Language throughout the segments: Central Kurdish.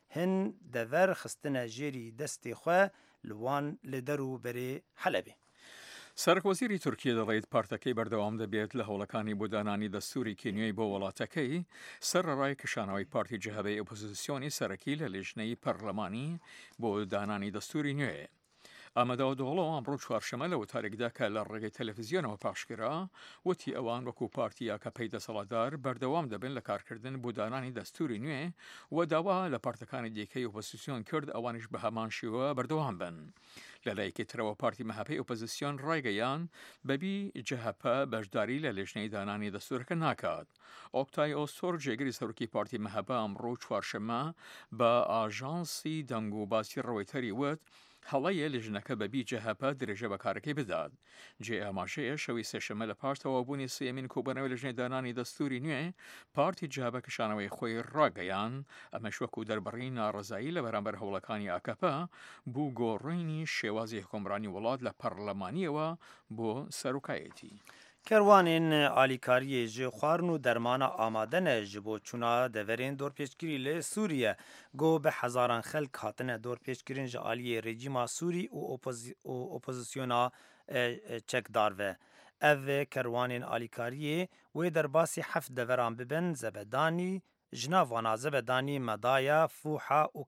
هن دور خستنه جیری دستی خو لوان لدرو بری حلبه. سەرۆکوەزیری تورکیە دەڵێت پارتەکەی بەردەوام دەبێت لە هەوڵەکانی بۆ دانانی دەستوری کێنیۆی بۆ وڵاتەکەی سەرڕای کشانەوەی پارتی جەهەبەی ئۆپۆزیسیۆنی سەرەکی لە لێژنەی پەرلەمانی بۆ دانانی دەستوری نوێ. ئامادەوە دۆڵەوە ئەمڕۆ چوارشەمە لە وتارێکدا کە لە ڕێگەی تەلەڤیزیۆنەوە پاشکرا وتی ئەوان وەکو پارتی یاکەپەی دەسەڵاتدار بەردەوام دەبن لە کارکردن بۆ دانانی دەستوری نوێ و داوا لە پارتەکانی دیکەی ئۆپۆزیسیۆن کرد ئەوانش بە هەمان شێوە بەردەوام بن. لەلایەکێترەوە پارتی مەهەپەی ئۆپۆزیسیۆن ڕایگەیان بەبی جەهەپە بەشداری لە لێژنەی دانانی دەستورەکە ناکات. ئۆکتای ئۆسۆر جێگری سەرۆکی پارتی مەهەپە ئەمڕۆ چوارشەمە بە ئاژانسی دەنگ و باسی ڕەوەیتەری وت هەڵەیە لێژنەکە بەبی جەهەپە درێژە بەکارەکەی بدات. جێ ئاماژەیە شەوی سێشەمە لە پاش تەوابوونی سێمین کۆبوونەوەی لەژنەی دانانی دەستوری نوێ پارتی جەهەپە کشانەوەی خۆی ڕاگەیان ئەمەش وەکو دەربڕی ناڕزایی لە بەرامبەر هەوڵەکانی ئاکەپە بوو گۆڕینی شێوازی حکومڕانی وڵات لە پەرلەمانیەوە بۆ سەرۆکایەتی. کەروانên alîkariyê ji xwarin û dermana amade ne ji bo çûna deverên dorpêçkirî li Sûriye got bi hezaran xelk hatine dorpêçkirin ji aliyê rejîma Sûrî û opozisyona çekdar ve. Ev kerwanên alîkariyê wê derbasî heft deveran bibin zebedanî ji nav wana zebedanî Medaya, Fûha û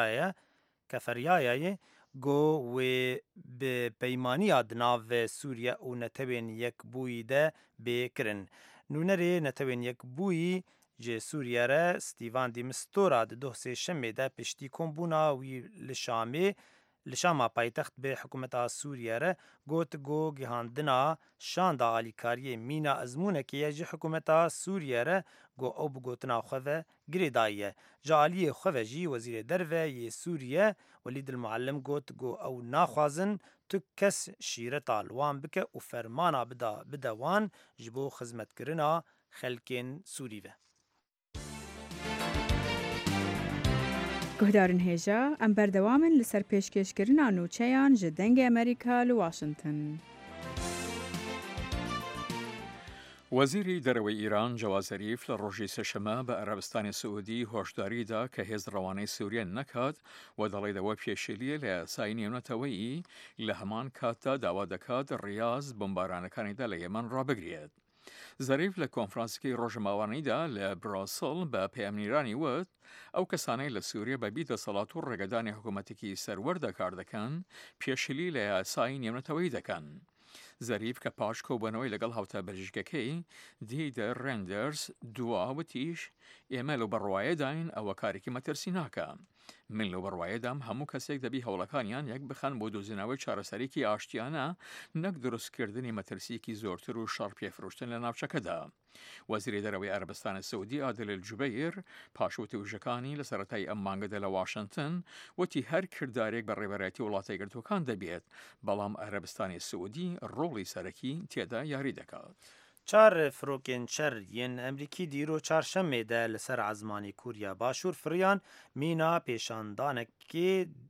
Keferyayê got wê bi peymaniya di nav Sûriye û netewên yekbûyî de bê kirin. Nûnerê netewên yekbûyî ji Sûriye re Stîvan de Mistura di doh sêşemê de piştî kombûna wî li Şama paytext bi hikûmeta Sûriye re got gihandina şanda alîkariyê mîna ezmûnekê ye ji hikûmeta Sûriye re got ew bi gotina xwe ve girê dayiye. Ji aliyê xwe ve jî Wezîrê Derve yê Sûriye Welîd el-Muallim got ew naxwazin tu kes şîreta li wan bike û fermana bide wan ji bo xizmetkirina xelkên Sûrî ve. Guhdarên hêja em berdewamin li ser pêşkêşkirina nûçeyan ji dengê Amerîka li Washington. وەزیری دەرەوەی ئیران جەواز زەریف لە ڕۆژی سێشەمە بە عەرەبستانی سعودی هۆشداریدا کە هێز ڕەوانەی سووریە نەکات و دەڵێتەوە پێشێلیە لە یاسای نێونەتەوەیی لە هەمان کاتدا داوا دەکات ڕیاض بۆمبارانەکانیدا لە یەمەن ڕابگرێت. زەریف لە کۆنفرانسەکەی ڕۆژەماوانەیدا لە براسڵ بە پەیامنیرانی وت ئەو کەسانەی لە سووریە بەبی دەسەڵات و ڕێگەدانی حکوومەتێکی سەروەردە کار دەکەن پێشێلی لە یاسای نێونەتەوەیی دەکەن. زەریف کە پاش کۆبوونەوەی لەگەڵ هاوتە بەلژیکەکەی دیدە ڕێندەرز دواوتیش ئێمە لەو بەڕوایەداین ئەوە کارێکی مەترسی ناکە. من لەو بەڕوایەدام هەموو کەسێک دەبی هەوڵەکانیان یەک بخەن بۆ دۆزینەوەی چارەسەرێکی ئاشتیانە نەک دروستکردنی مەترسیەکی زۆرتر و شەڕ پێفرۆشتن لە ناوچەکەدا. وەزیری دەرەوەی عەرەبستانی سعودی عادل الجوبەیر پاشوتی وشەکانی لە سەرەتای ئەم مانگەدا لە واشنگتن وتی هەر کردارێک بە ڕێبەرایەتی وڵاتە یەکگرتووەکان دەبێت بەڵام عەرەبستانی سعودی ڕۆڵی سەرەکی تێدا یاری دەکات. چار فرۆکên şer yên Emerîkî dîro çarşemê de li ser ezmanî Kûriya Başûr firiyan mîna pêşandanekê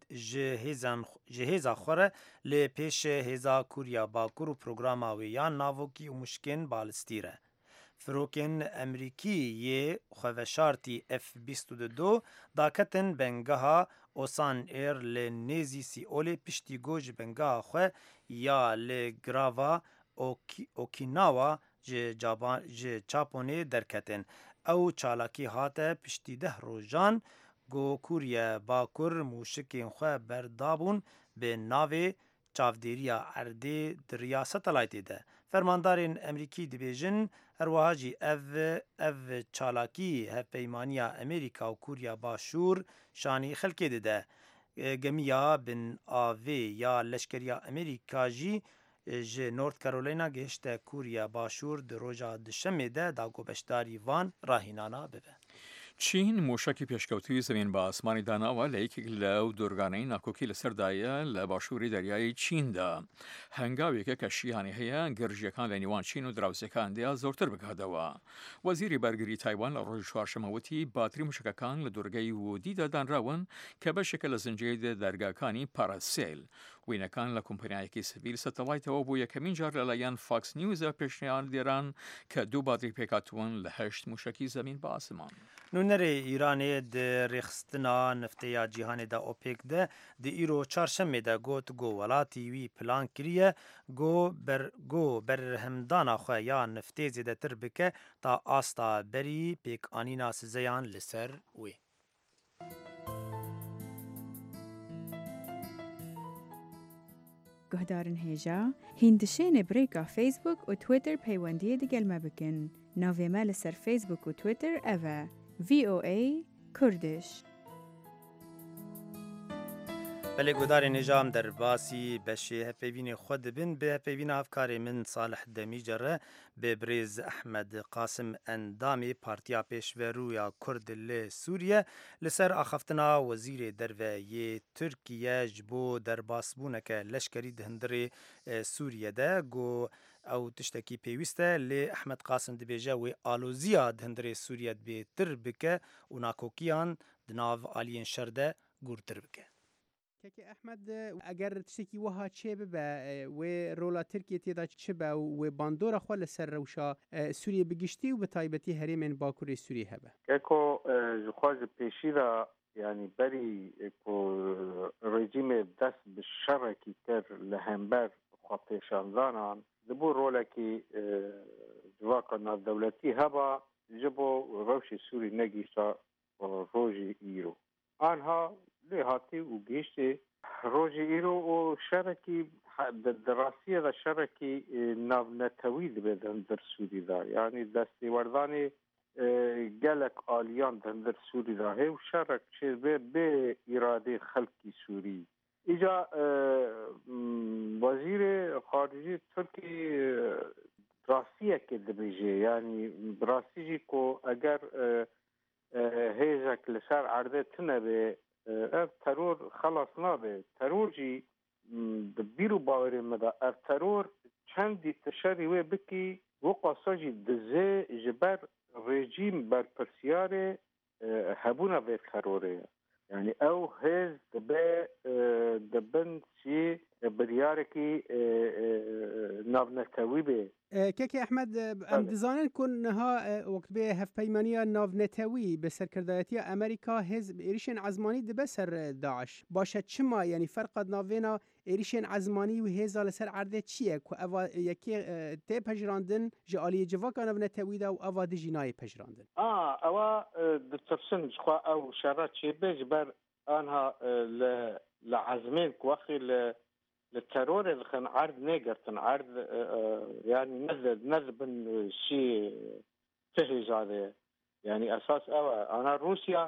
ji hêza xwe re li pêş hêza Kûriya Bakur û programa wê yan navokî û mişkên balîstî re. Firokên Emerîkî yê xweveşartî F-22 daketin bengeha Osan Air li nêzî Sîolê piştî got ji bengeha xwe ya li girava Okinawa ji Çaponê derketin. Ew çalakî hate piştî 10 rojan got Kûriya Bakur mûşikên xwe berdabûn bi navê çavdêriya Erdê di riya satelaytê de. Fermandarên Emerîkî dibêjin herwiha jî ev çalakî hevpeymaniya Amerîka û Kûriya Başûr şanî xelkê dide. Gemiya bin avê ya leşkeriya Amerîka jî ji North Carolina gehişte Kûriya Başûr di roja dişemê de dagobeşdarî van rahînana bibe. چین موشکی پێشکەوتوی زمین بە ئاسمانی داناوە لە یەکێک لەو دورگانەی ناکۆکی لەسەردایە لە باشووری دەریایی چیندا. هەنگاوێکە کە شیانی هەیە گەرژیەکان لە نیوان چین و دراوسەکاندیا زۆرتر بکاتەوە. وەزیری بەرگری تایوان لە ڕۆژی چوارشەمەوتی باتری موشکەکان لە دورگەی وودیدا دانراون کە بەشێکە لە زنجیرەی دەرگاکانی پاراسێل وين كان لكمبانيايكي سبيل ستلايت وبو يكمين جار للايان فاكس نيوز بشنيان ديران كدو بادري بيكاتون لهشت مشكي زمين باسمان. نونری ایرانی ده رخستنا نفتی جهانی ده اوپک ده ایرو چارشنبه ده گوت گو ولاتی وی پلان کریه گو بر همدانا خو یا نفتی زیده تر بکه تا آستا بری پیک آنینا سزیان لسر وی. گهدارن هیجا هندشین بریکا فیسبوک و تویتر پیوندی دیگل مبکن ناوی مال سر فیسبوک و تویتر اوه VOA کردش. بله گودار نجام در باسی بشه هپیوین خود بین به هپیوین افکار من صالح دمیجره به بریز احمد قاسم اندامی پارتیا پیشورو یا کرد ل سوریه لسر آخفتنا وزیر دروی ترکیه جبو در باسبونک لشکری دهندر سوریه ده گو او تشتکی پیوسته لی احمد قاسم دبیجه و آلوزیا دهندر سوریه به تر بکه و ناکوکیان دناو آلین شرده گورتر بکه. که احمد اگر تشتکی وها چه به و رولا ترکیه تیدا چه به و باندورا خال سر روشا سوریه بگشتی و به تایبتی هریمن باکوری سوریه هبه که جخواز پیشی را یعنی بری که رژیم دست به شرکی تر لهمبر خواه پیشاندانان دبو رولا که جواکا نادولتی هبا جبو روش سوری نگیسا روژی ایرو آنها لهاتی و گیشتی روژی ایرو و شرکی دراسیه دا شرکی ناونتوی بدن در سوری دا یعنی دستی وردانی گلک آلیان در سوری دا هی و شرک چیز به اراده خلقی سوری ایجا وزیر خارجی ترکی دراسیه که دبیجه یعنی دراسیجی که اگر هیزک لسر عرضه تنه به اف ترور خلاص نابه ترور جی بیرو باوری مده اف ترور چندی تشری و بکی وقاسا جی دزه جبر رژیم بر پرسیار هبونا به تروره یعنی او هیز دبن چی بریارکی ناونتوی به که احمد امدزانن کن ها وقت به هف پیمانیا ناونتوی به سرکردایتی امریکا حزب ایریشن عزمانی دبه سر داعش باشه چما یعنی فرق ناوینا ایریشن عزمانی و هزال سر عرضه چیه که اوا یکی تی پجراندن جالی جواک ناونتوی دا و اوا دی جنای پجراندن اوا دتفسن خوا او شرط چی بجبر آنها لعزمين كواخي للترور اللي كان عرض نيجرتن عرض يعني نزل بن شيء فهج هذا يعني اساس انا روسيا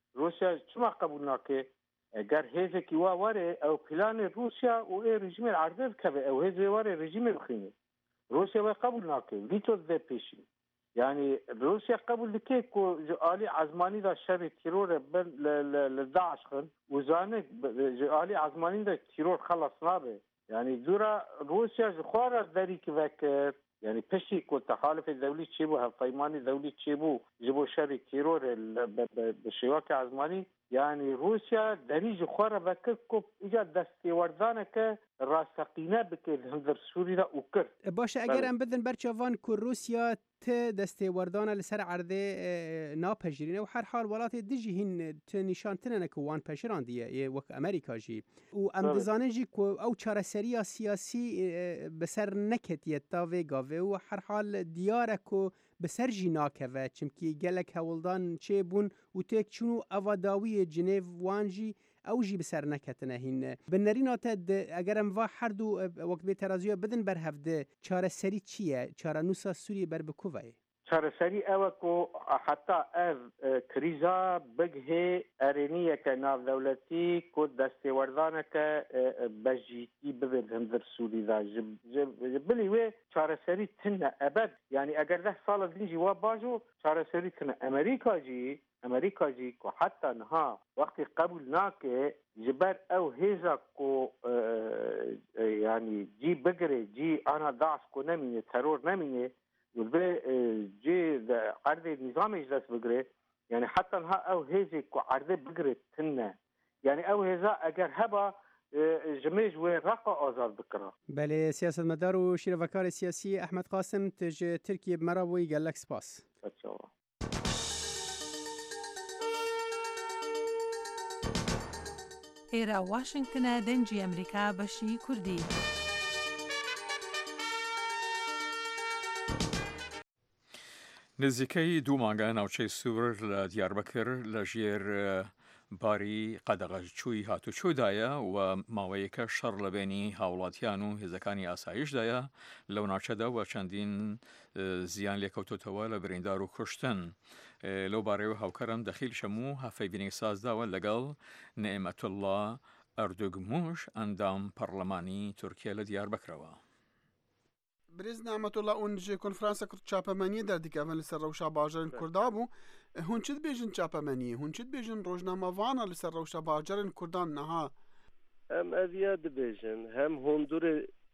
شما قبولناك اگر هيزه كي واره او بلان روسيا و رجيم العرض كبه او هيزه واره رجيم الخيني روسيا قبولناك فيتو ذا بيشي يعني روسيا قبل لكيك آلي عزماني دا شر تيرور لداعش خن وزانك آلي عزماني دا تيرور خلص نابه يعني دورا روسيا جخوارا داري كفاكر يعني بشي كو تحالف الدولي تشيبو هالطيماني الدولي تشيبو جبو شر تيرور بشيواك عزماني يعني روسيا داري جخوارا بكركو اجا دستي وردانك راسقينه بكل هندر سوري دا وكر باشه اگر ام بدن برچوان كو روسيا ت دستي وردانه لسر عرضه ناپجرینه و هر حال ولات دجی هن نشان تنه که وان پجران دیه وک امریکا جی و ام دزانه جی کو او چاره سری سیاسی بسر نکت یتاوی گاوه و هر حال دیاره کو بسر جی ناکوه چمکی گلک هولدان چه بون و تک چونو اواداوی جنیو وانجی او جی بسر نکتنه هین بنرینات اگر ام وا هر دو وقت به ترازیو بدن بر هفته چاره سری چیه چاره نوسا سوریه بر بکوه چاره سری او کو حتی از کریزا بگه ارینیه که ناو دولتی کو دستی وردانه که بجیتی ببید هندر سوری دا بلی وی چاره سری تنه ابد یعنی اگر 10 سال دینجی و باجو چاره سری تنه امریکا جی کو حتی نها وقتی قبول ناکه جبر او هیزا کو یعنی جی بگره جی آنا داعش کو نمینه ترور نمینه والبي جي عرض نظام اجلاس بقري يعني حتى نها او هيزي كو عرض بقري تنه يعني او هيزا اگر هبا جميج وين رقا آزاد بكرة. بله سیاست مدار و شیروکار سیاسی احمد قاسم تج ترکیه بمراوی قال لك سپاس. ئێرە واشنگتنە دەنجی ئەمریکا بەشی کوردی. نزیکەی دوو مانگە ناوچەی سوور لە دیاربەکر لە ژێر باری قەدەغەچووی هاتوچۆدایە و ماوەیەکە شەڕ لە بینی هاوڵاتیان و هێزەکانی ئاسایشدایە لەو ناوچەدا و چەندین زیان لێکەوتوتەوە لە بریندار و کوشتن. لەو بارەیەوە هاوکەرم دەخیل شەموو هەفەی بینی سازداوە لەگەڵ نێمەتوڵڵا ئەردوگموش ئەندام پەرلەمانی تورکیا لە دیاربەکرەوە. برز نعمتوڵڵا اون جێ کنفرانسە کورد چاپەمەنیە دەردیکەوە لەسەر ڕەوشە باژەرن کووردا بوو هون چت بێژن چاپەمەنیە هون چت بێژن ڕۆژنامەوانە لەسەر ڕەوشە باژەرن کوردان نەها ئەم ئەڤیا دەبێژن هەم هۆندورێ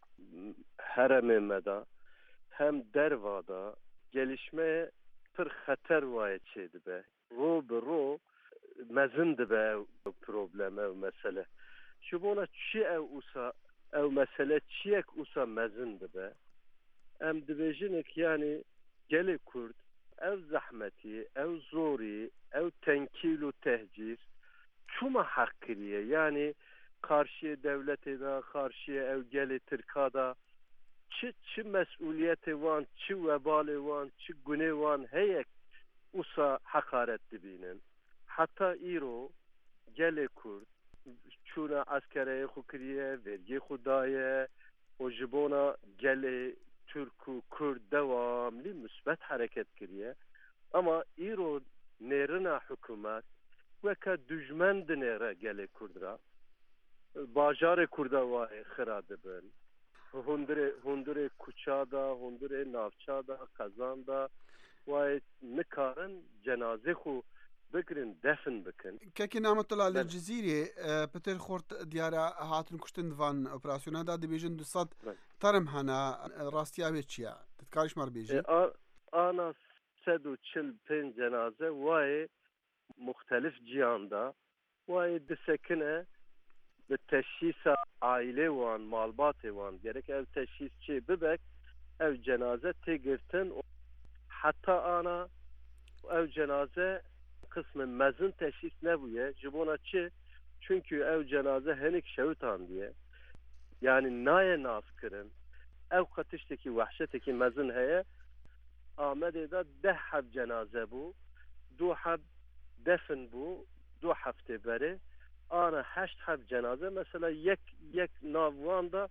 هەرەمێ مەدا هەم دەروادا gelişmeye pir xeter waye çê dibe ro bi ro mezin dibe ew problem ew mesele ji bona çi ew ûsa ew mesele çiyek ûsa mezin dibe em dibêjinek yanî gelê Kurd ew zehmetî ew zorî ew tenkîl û tehcîr çûma heq kiriye yanî karşıya devletê da karşıya ew gelê Tirka da çi mesuliyetê wan çi webalê wan çi gunê wan heyek ûsa hekaret dibînin heta îro gelê Kurd çûna askereyê xwe kiriye vergî xwe daye û ji bona gelê Türk û Kurd dewamlî misbet hereket kiriye ama îro nêrina hikûmet weke dijmen dinêre gelê Kurd ra bajarê Kurda wayê xira dibin hundurê kuça da hundurê navça da qezan da wayê nikarin cenazê xwe bigirin defin bikin. Kekî Nîmetullah li Cizîrê Peter Xort diyara hatin kuştin van operasyona da dibêjin 200 terim hene rastiya wê çi ye? Dikariş mar bêjî? Ana 145 cenaze wayê muxtelif ciyanda wayê disekine bi teşhîsa ailê wan malbatê wan gerek ev teşhîs çê bibek ev cenaze tê girtin heta ana ev cenaze kısmı mezin teşhis nebûye ji bona çi çünkü ev cenaze henik şewtan diye yani naye nas kirin ev qetiştekî wehşetekî mezin heye Amedê da 10 heb cenaze bû 2 heb defin bû 2 heftê berê ana 8 heb cenaze mesela yek nav wan da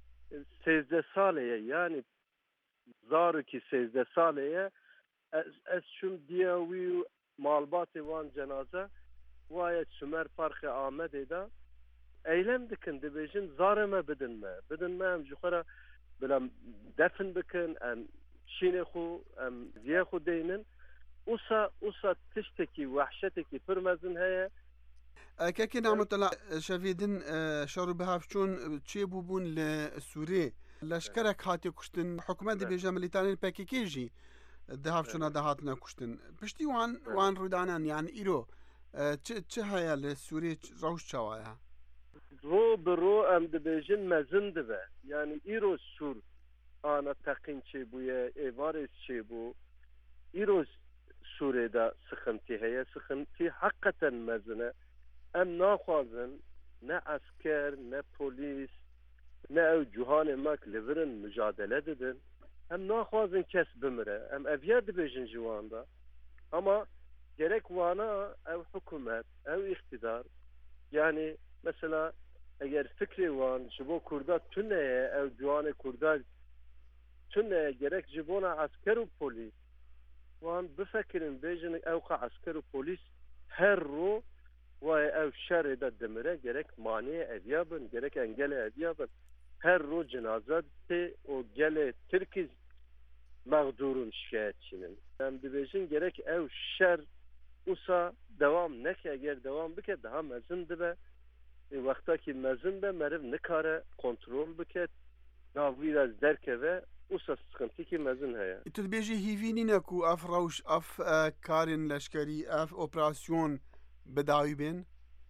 13 saleye yani zarokî 13 saleye ez çûm diya wî malbatê wan cenaze waye Sümer Parxê Amedê da eylem dikin dibêjin zarê me bidin me em ji xwe re bila defin bikin em şînê xwe em viyê xwe deynin ûsa tiştekî wehşetekî pir mezin heye. Kekî Nîmetullah şevîdin şer û bihevçûn çêbûbûn li Sûriyê leşkerek hatiye kuştin hikûmet dibêje milîtanên PKK jî dihevçûna da hatine kuştin piştî wan rûdanan yani îro çi heye li Sûriyê rewş çawa ye? Ro bi ro em dibêjin mezin dibe yani îro Sûr ana teqîn çêbûye êvarê çêbû îro Sûrê da sıxintî heye sıxintî heqeten mezin e em naxwazin ne asker ne polîs ne ew cûhanê mek li virin mücadele didin em naxwazin kes bimire em eviya dibêjin ji wan da ama gerek wana ew hikûmet ew iktidar yani mesela eger fikrê wan ji bo Kurda tuneye ew cûhanê Kurda tuneye gerek ji bona asker û polîs wan bifekirin bêjin ew ka asker û polîs her ro waye ew şerê de dimire gerek maniyê eviya bin gerek engelê eviya bin her ro cenaze tê û gelê Tirkiz mağdurun şikayetçinin em dibêjin gerek ew şer ûsa devam neke eger devam bike daha mezin dibe wextakî mezin be meriv nikare kontrol bike navî re derkeve ûsa sıxintîkî mezin heye. Tu dibêjî hîvî nîne ku ev rewş ev karên leşkerî ev operasyon bidawî bên?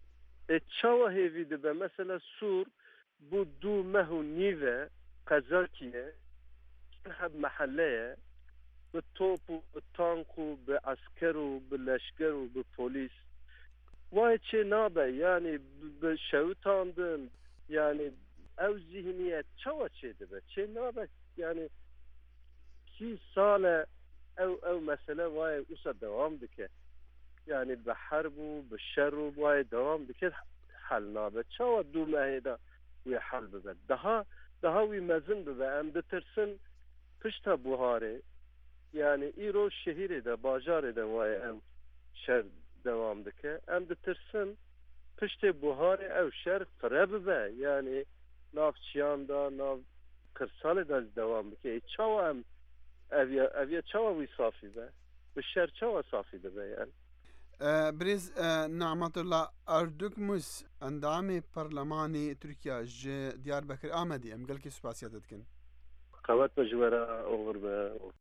چاوە هێوی دەبە مەسەلە سوور بۆ 2 مەه و نیڤە قەزاکیە هەب مەحەلەیە بە تۆپ و بە تانک و بە عەسکەر و بە لەشکەر و بە پۆلیس وای چێ نابە یعنی بە شەوتاندن یعنی ئەو زیهنیەت چاوە چێ دەبە چێ نابە یعنی 30 ساڵە ئەو مەسەلە وایە ئوسە دەوام دکە یعنی بە حەرب و بە شەر و وایە دەوام دکێت حەل نابێت چاوە 2 مەهێدا وی حەل ببێت دەها وی مەزن ببە ئەم دەترسن پشتە بوهارێ یعنی ئیرۆ شەهیرێدا باژارێدا وایە ئەم شەر دەوام دکە ئەم دەترسن پشتێ بوهارێ ئەو شەر فرە ببە یعنی ناوچیاندا ناو قرسالێدا دەوام بکە چاوە ئەم ئەڤە چاوە وی سافی بە بە شەر چاوە سافی دەبە یعنی بريز نعمت الله أردوكموس اندامي برلماني تركيا ديار بكر آمدي أم قلكي سباسياتتكن قوات بجوارة أغربة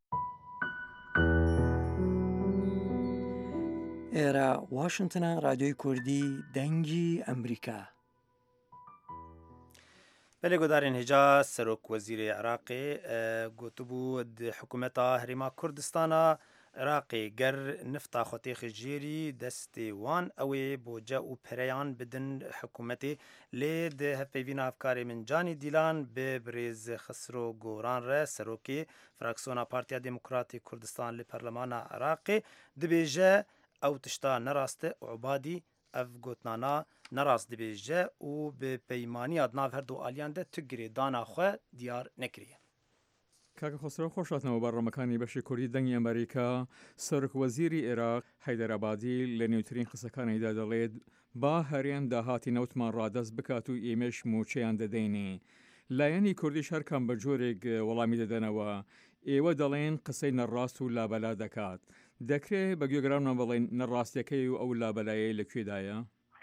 إيرا واشنطن راديو كردي دنجي أمريكا بله گودارین هجا سروک وزیر عراقی گوتبو حکومتا هریما کردستانا عراقی گر نفتا خطیخ جیری دستی وان اوی بوجه و پریان بدن حکومتی لید هفیوین افکاری من جانی دیلان به بریز خسرو گوران ره سروکی فراکسونا پارتیا دموکراتی کردستان لی پرلمان عراقی دبیجه او تشتا نراسته عبادی اف گوتنانا نراست دبیجه و به پیمانی ادناف هر دو آلیان ده تگری دانا خواه دیار نکریه. کاکە خۆسرە خۆشاتنەوە بەڕێمەکانی بەشی کوردی دەنگی ئەمریکا سەرک وەزیری عێراق حەیدەرابادی لە نێوترین قسەکانیدا دەڵێت با هەرێم داهاتی نەوتمان ڕادەست بکات و ئێمەش موچەیان دەدەینێ لایەنی کوردیش هەرکەم بە جۆرێک وەڵامی دەدەنەوە ئێوە دەڵێن قسەی نەڕاست و لابەلا دەکات دەکرێت بە گوێگرانمان بڵێن نەڕاستیەکەی و ئەو لابەلایەی لەکوێدایە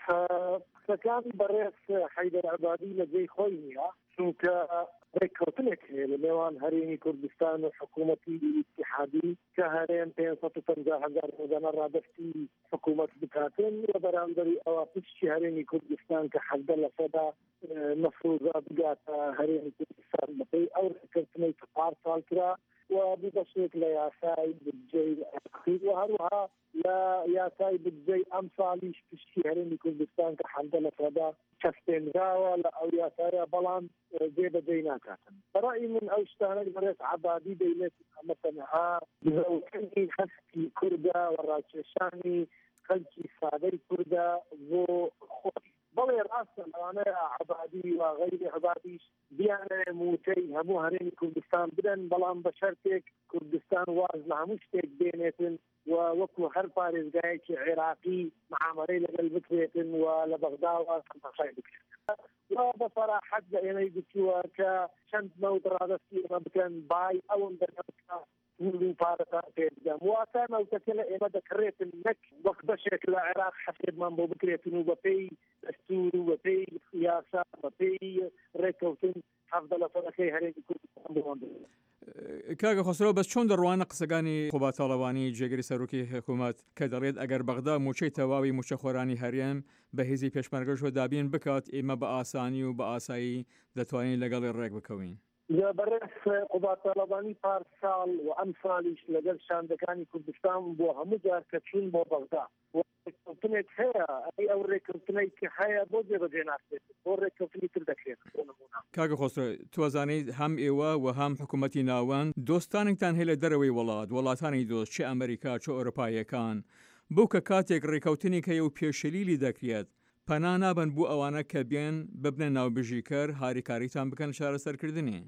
قسەکانی بەڕێز حەیدەرابادی لە جێی خۆی نییە چونکە ڕێککەوتنێک هەیە لە نێوان هەرێمی کوردستان و حکوومەتی ئیتیحادی کە هەرێم 550,000 ڕۆژانە ڕادەستی حکوومەت بکاتن و بەرامبەری ئەوە پشتی هەرێمی کوردستان کە 70% مەفروضە بگاتە هەرێمی کوردستان بەپێی ئەو ڕێککەوتنەی کە پارسال کرا و ببەشێک لە یاسای بودجەی ئەخیر و هەروەها لە یاسای بودجەی ئەم ساڵیش پشتی هەرێمی کوردستان کە 70% کەسپێنراوە لە ئەو یاسایە بەڵام جێبەجێ ناکاتن بەڕای من ئەو شتانەی بەڕێز عەبادی دەیڵێت ئەمە تەنها بزەوکردنی خەسکی کوردە و ڕاکێشانی خەلکی سادەی کوردە بۆ خۆی بەڵێ ڕاستە لەوانەیە عەبادی و غەیری عەبادیش بیانە موچەی هەموو هەرێمی کوردستان بدەن بەڵام بە شەرتێک کوردستان واز لە هەموو شتێک بێنێتن و وەکو هەر پارێزگایەکی عێراقی معامەرەی لەگەڵ بکرێتن و لە بەغداوە تەماشای بکرێتن و بەسەراحەت لە ئێمەی گوتووە کە چەند مەوت ڕادەستی ئێمە بکەن بای ئەوم دەنەوتکە و پارەتان پێ بدەم واتە مەوتەکە لە ئێمە دەکڕێتن نەک وەک بەشێک لە عێراق حەسێبمان بۆ بکرێتن و بەپێی دەستور و بەپێی یاسا بەپێی ڕێککەوتن 70%ەکەی هەرێمی کوردستان بۆوان کاگە خۆسرەوە بەس چۆن دەڕوانە قسەکانی خۆباتاڵەوانی جێگەری سەرۆکی حکوومەت کە دەڵێت ئەگەر بەغدا موچەی تەواوی موچەخۆرانی هەرێم بە هێزی پێشمەرگەشەوە دابین بکات ئێمە بە ئاسانی و بە ئاسایی دەتوانین لەگەڵی ڕێک بکەوین بەڕێز قوباتاڵەبانی پارساڵ و ئەم ساڵیش لەگەڵ شاندەکانی کوردستان بۆ هەموو جار کە چوون بۆ بەغدا ڕێککەوتنێک هەیە ئەو ڕێککەوتنەی کە هەیە بۆ جێبەجێ ناکرێت بۆ ڕێککەوتنی تر دەکرێت کاگە خۆسرە توازانەی هەم ئێوە و هەم حکوومەتی ناوەند دۆستانێکتان هەیە لە دەرەوەی وڵاتانی دۆست چه ئەمریکا چه ئەوروپایەکان بۆ کە کاتێک ڕێککەوتنی کە و پێشەلیلی دەکرێت پەنا نابن بۆ ئەوانە کە بێن ببنە ناوبژیکەر هاریکاریتان بکەن چارەسەرکردنی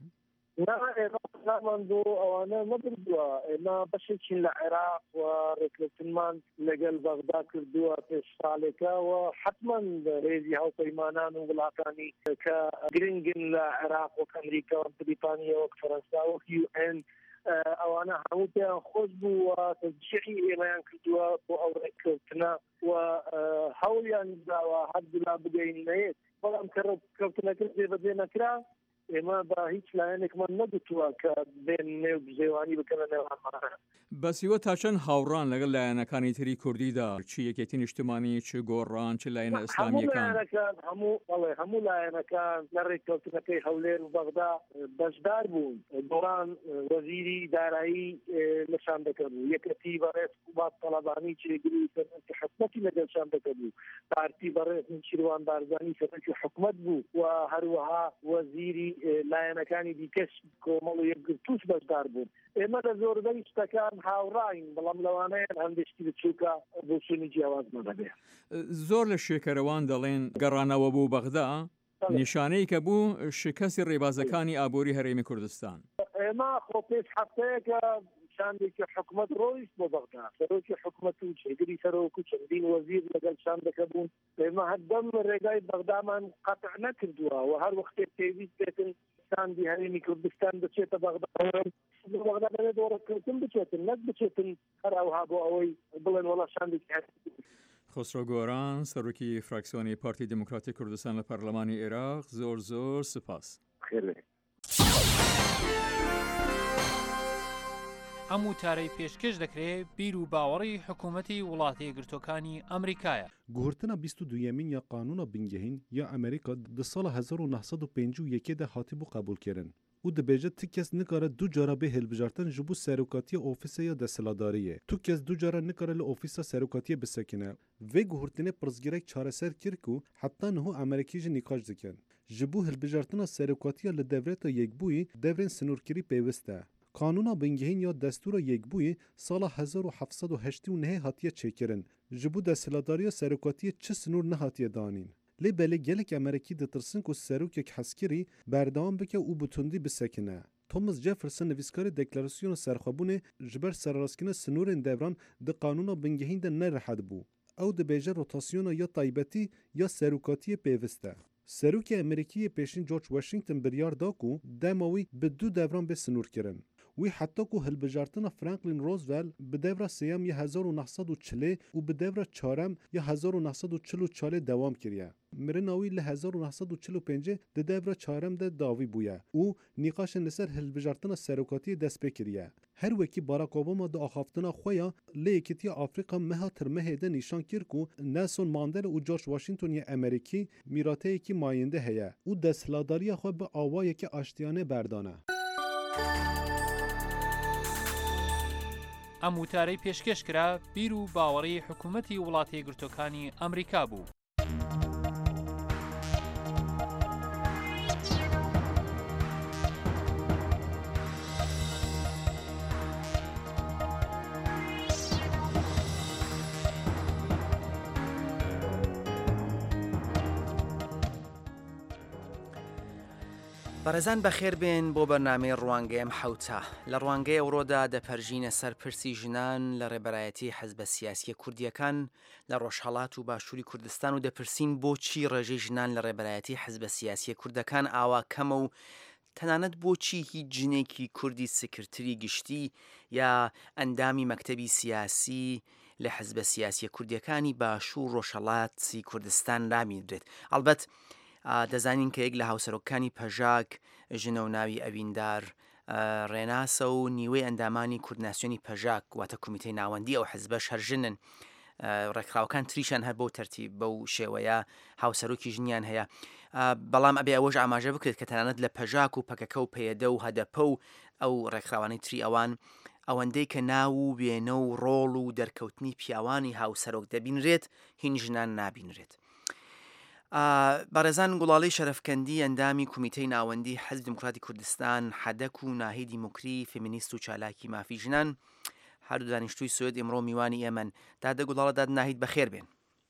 نامان بۆ ئەوانە نەبردووە ئێمە بەشێکین لە عێراق و ڕێککەوتنمان لەگەڵ بەغدا کردووە پێش ساڵێکە و حتمما ڕێزی هاوپەیمانان و وڵاتانی کە گرنگن لە عێراق وەک ئەمریکا و بریتانیا وەک فەرەنسا وەک UN ئەوانە هەموو پێیان خۆش بوو و تەشجیعی ئێمەیان کردووە بۆ ئەو ڕێککەوتنە و هەوڵیان داوە هەردوولا بگەینەیەت بەڵام کە ڕێککەوتنەکە جێبەجێ نەکرا ئێمە بە هیچ لایەنێکمان نەگوتووە کە بێن نێو بژێوانی بکەنە نێوانمانە بەسیوە تا چەند هاوڕان لەگەڵ لایەنەکانی تری کوردیدا چ یەکێتی نیشتمانی چ گۆڕان چ لایەنە ئیسلامیەکان هەموو لایەنەکان لە ڕێککەوتنەکەی هەولێر و بەغدا بەشدار بوون. گۆڕان وەزیری دارایی لەشان دەکەبوو، یەکەتی بەڕێز قوبات تەڵەبانی چێگری سەرۆکی حکومەتی لەگەڵشان دەکەبوو، پارتی بەڕێز شیروان بارزانی سەرۆکی حکومەت بوو و هەروەها وەزیری لایەنەکانی دیکەش کۆمەڵ و یەکگرتووش بەشدار بوون. ئێمە لە زۆربەی شتەکان هاوڕاین، بەڵام لەوانەیە هەندێکی بچووکە بۆ سوێنی جیاوازمان هەبێ. زۆر لە شێکەرەوان دەڵێن گەڕانەوە بوو بەغدا نیشانەی کە بوو شکەستی ڕێبازەکانی ئابووری هەرێمی کوردستان. ئێمە خۆ پێش هەفتەیەکە شاندێکی حکومەت ڕۆیشت بۆ بەغدا، سەرۆکی حکومەت و چێگری سەرۆک و چەندین وەزیر لەگەڵ شاندەکە بوون. ئێمە هەردەم ڕێگای بەغدامان قەتع نەکردووە و هەر وەختێک پێویست بێتن شاندی هەرێمی کوردستان بچێتە بەغدا بەغدا دەبێت وەڕەکردن بچێتن نەک بچێتن هەر ئەوها بۆ ئەوەی بڵێن وەڵا شاندێکی خسرۆ گۆران سەرۆکی فراکسیۆنی پارتی دموکراتی کوردستان لە پەرلەمانی عێراق زۆر سپاس. ئەم وتارەی پێشکەش دەکرێت بیر و باوەڕی حکوومەتی وڵاتی یەکگرتووەکانی ئەمریکایە. گوهرتنا 22یەمین یا قانونا بنگهین یا ئەمریکا di sala 1951 de hatibû qebûlkirin û dibêje ti kes nikare du cara bê hilbijartin ji bo serokatiya ofîseya desthiladariyê. Tu kes du cara nikare li ofîsa serokatiyê bisekine. Vê guhurtinê pirsgirêk çareser kir ku heta niho Amerîkî jî nîqaş dikin. Ji bo hilbijartina serokatiya li devreta yekbûyî devrên sinûrkirî pêwîst e. Kanûna bingehîn ya destûra yekbûyî sala 1789 hatiye çêkirin. Ji bo desthiladariya serokatiyê çi sinûr nehatiye danîn. Lê belê gelek Amerîkî ditirsin ku serokek heskirî berdewam bike û bi tundî bisekine. Thomas Jefferson nivîskarê deklarasyona serxwebûnê ji ber serrastkirina sinûrên devran di kanûna bingehîn de nerihed bû. Ew dibêje rotasyona ya taybetî ya serokatiyê pêwîst e. Serokê Amerîkiyê pêşîn George Washington biryar da ku dema wî bi du devran bê sinûrkirin. Wî heta ku hilbijartina Franklin Roosevelt bi devra sêyem ya 1940 û bi devra çarem ya 1944 dewam kiriye. Mirina wî li 1945 di devra çarem de dawî bûye û nîqaşên li ser hilbijartina serokatiyê dest pê kiriye. Her wekî Barack Obama di axaftina xwe ya lê Yekîtiya Afrika meha tirmehê de nîşan kir ku Nelson Mandela û George Washington ya Amerîkî mîrateyekî mayînde heye û desthiladariya xwe bi awayekî aştiyanê berdane. ئەم وتارەی پێشکەش کرا بیر و باوەڕی حکوومەتی وڵاتی یەکگرتووەکانی ئەمریکا بوو. بەڕێزان بەخێر بێن بۆ بەرنامەی ڕوانگەیەم حەوتە. لە ڕوانگەی ئەوڕۆدا دەپەرژینە سەر پرسی ژنان لە ڕێبەرایەتی حەزبە سیاسی کوردیەکان لە ڕۆژهەڵات و باشووری کوردستان و دەپرسین بۆچی ڕێژەی ژنان لە ڕێبەرایەتی حەزبە سیاسی کوردەکان ئاوا کەمە و تەنانەت بۆچی هیچ جنێکی کوردی سکرتری گشتی یا ئەندامی مەکتەبی سیاسی لە حەزبە سیاسی کوردیەکانی باشوور ڕۆژهەڵاتی کوردستان دامێنرێت. ئەڵبەت دەزانین کە یەک لە هاوسەرۆکانی پەژاک ژنە و ناوی ئەویندار ڕێناسە و نیوەی ئەندامانی کوردناسیۆنی پەژاک واتە کۆمیتەی ناوەندی ئەو حەزبەش هەرژنن. ڕێکخراوەکان تریشان هەر بەو تەرتیب بەو شێوەیە هاوسەرۆکی ژنیان هەیە. بەڵام ئەبێ ئەوەش ئاماژە بکرێت کە تەنانەت لە پەژاک و پەکەکە و پەیەدە و هەدەپە و ئەو ڕێکخراوانەی تری ئەوان ئەوەندەی کە ناو و وێنە و ڕۆڵ و دەرکەوتنی پیاوانی هاوسەرۆک دەبینرێت هین ژنان نابینرێت. بەڕێزان گوڵاڵی شەرەفکەندی ئەندامی کۆمیتەی ناوەندی حەزب دموکراتی کوردستان حەدەک و ناهیدی موکری فێمینیست و چالاکی مافی ژنان هەردوو دانیشتووی سوێد ئێمڕۆ میوانی ئێمەن دادە گوڵاڵە داد ناهید بەخێر بێن.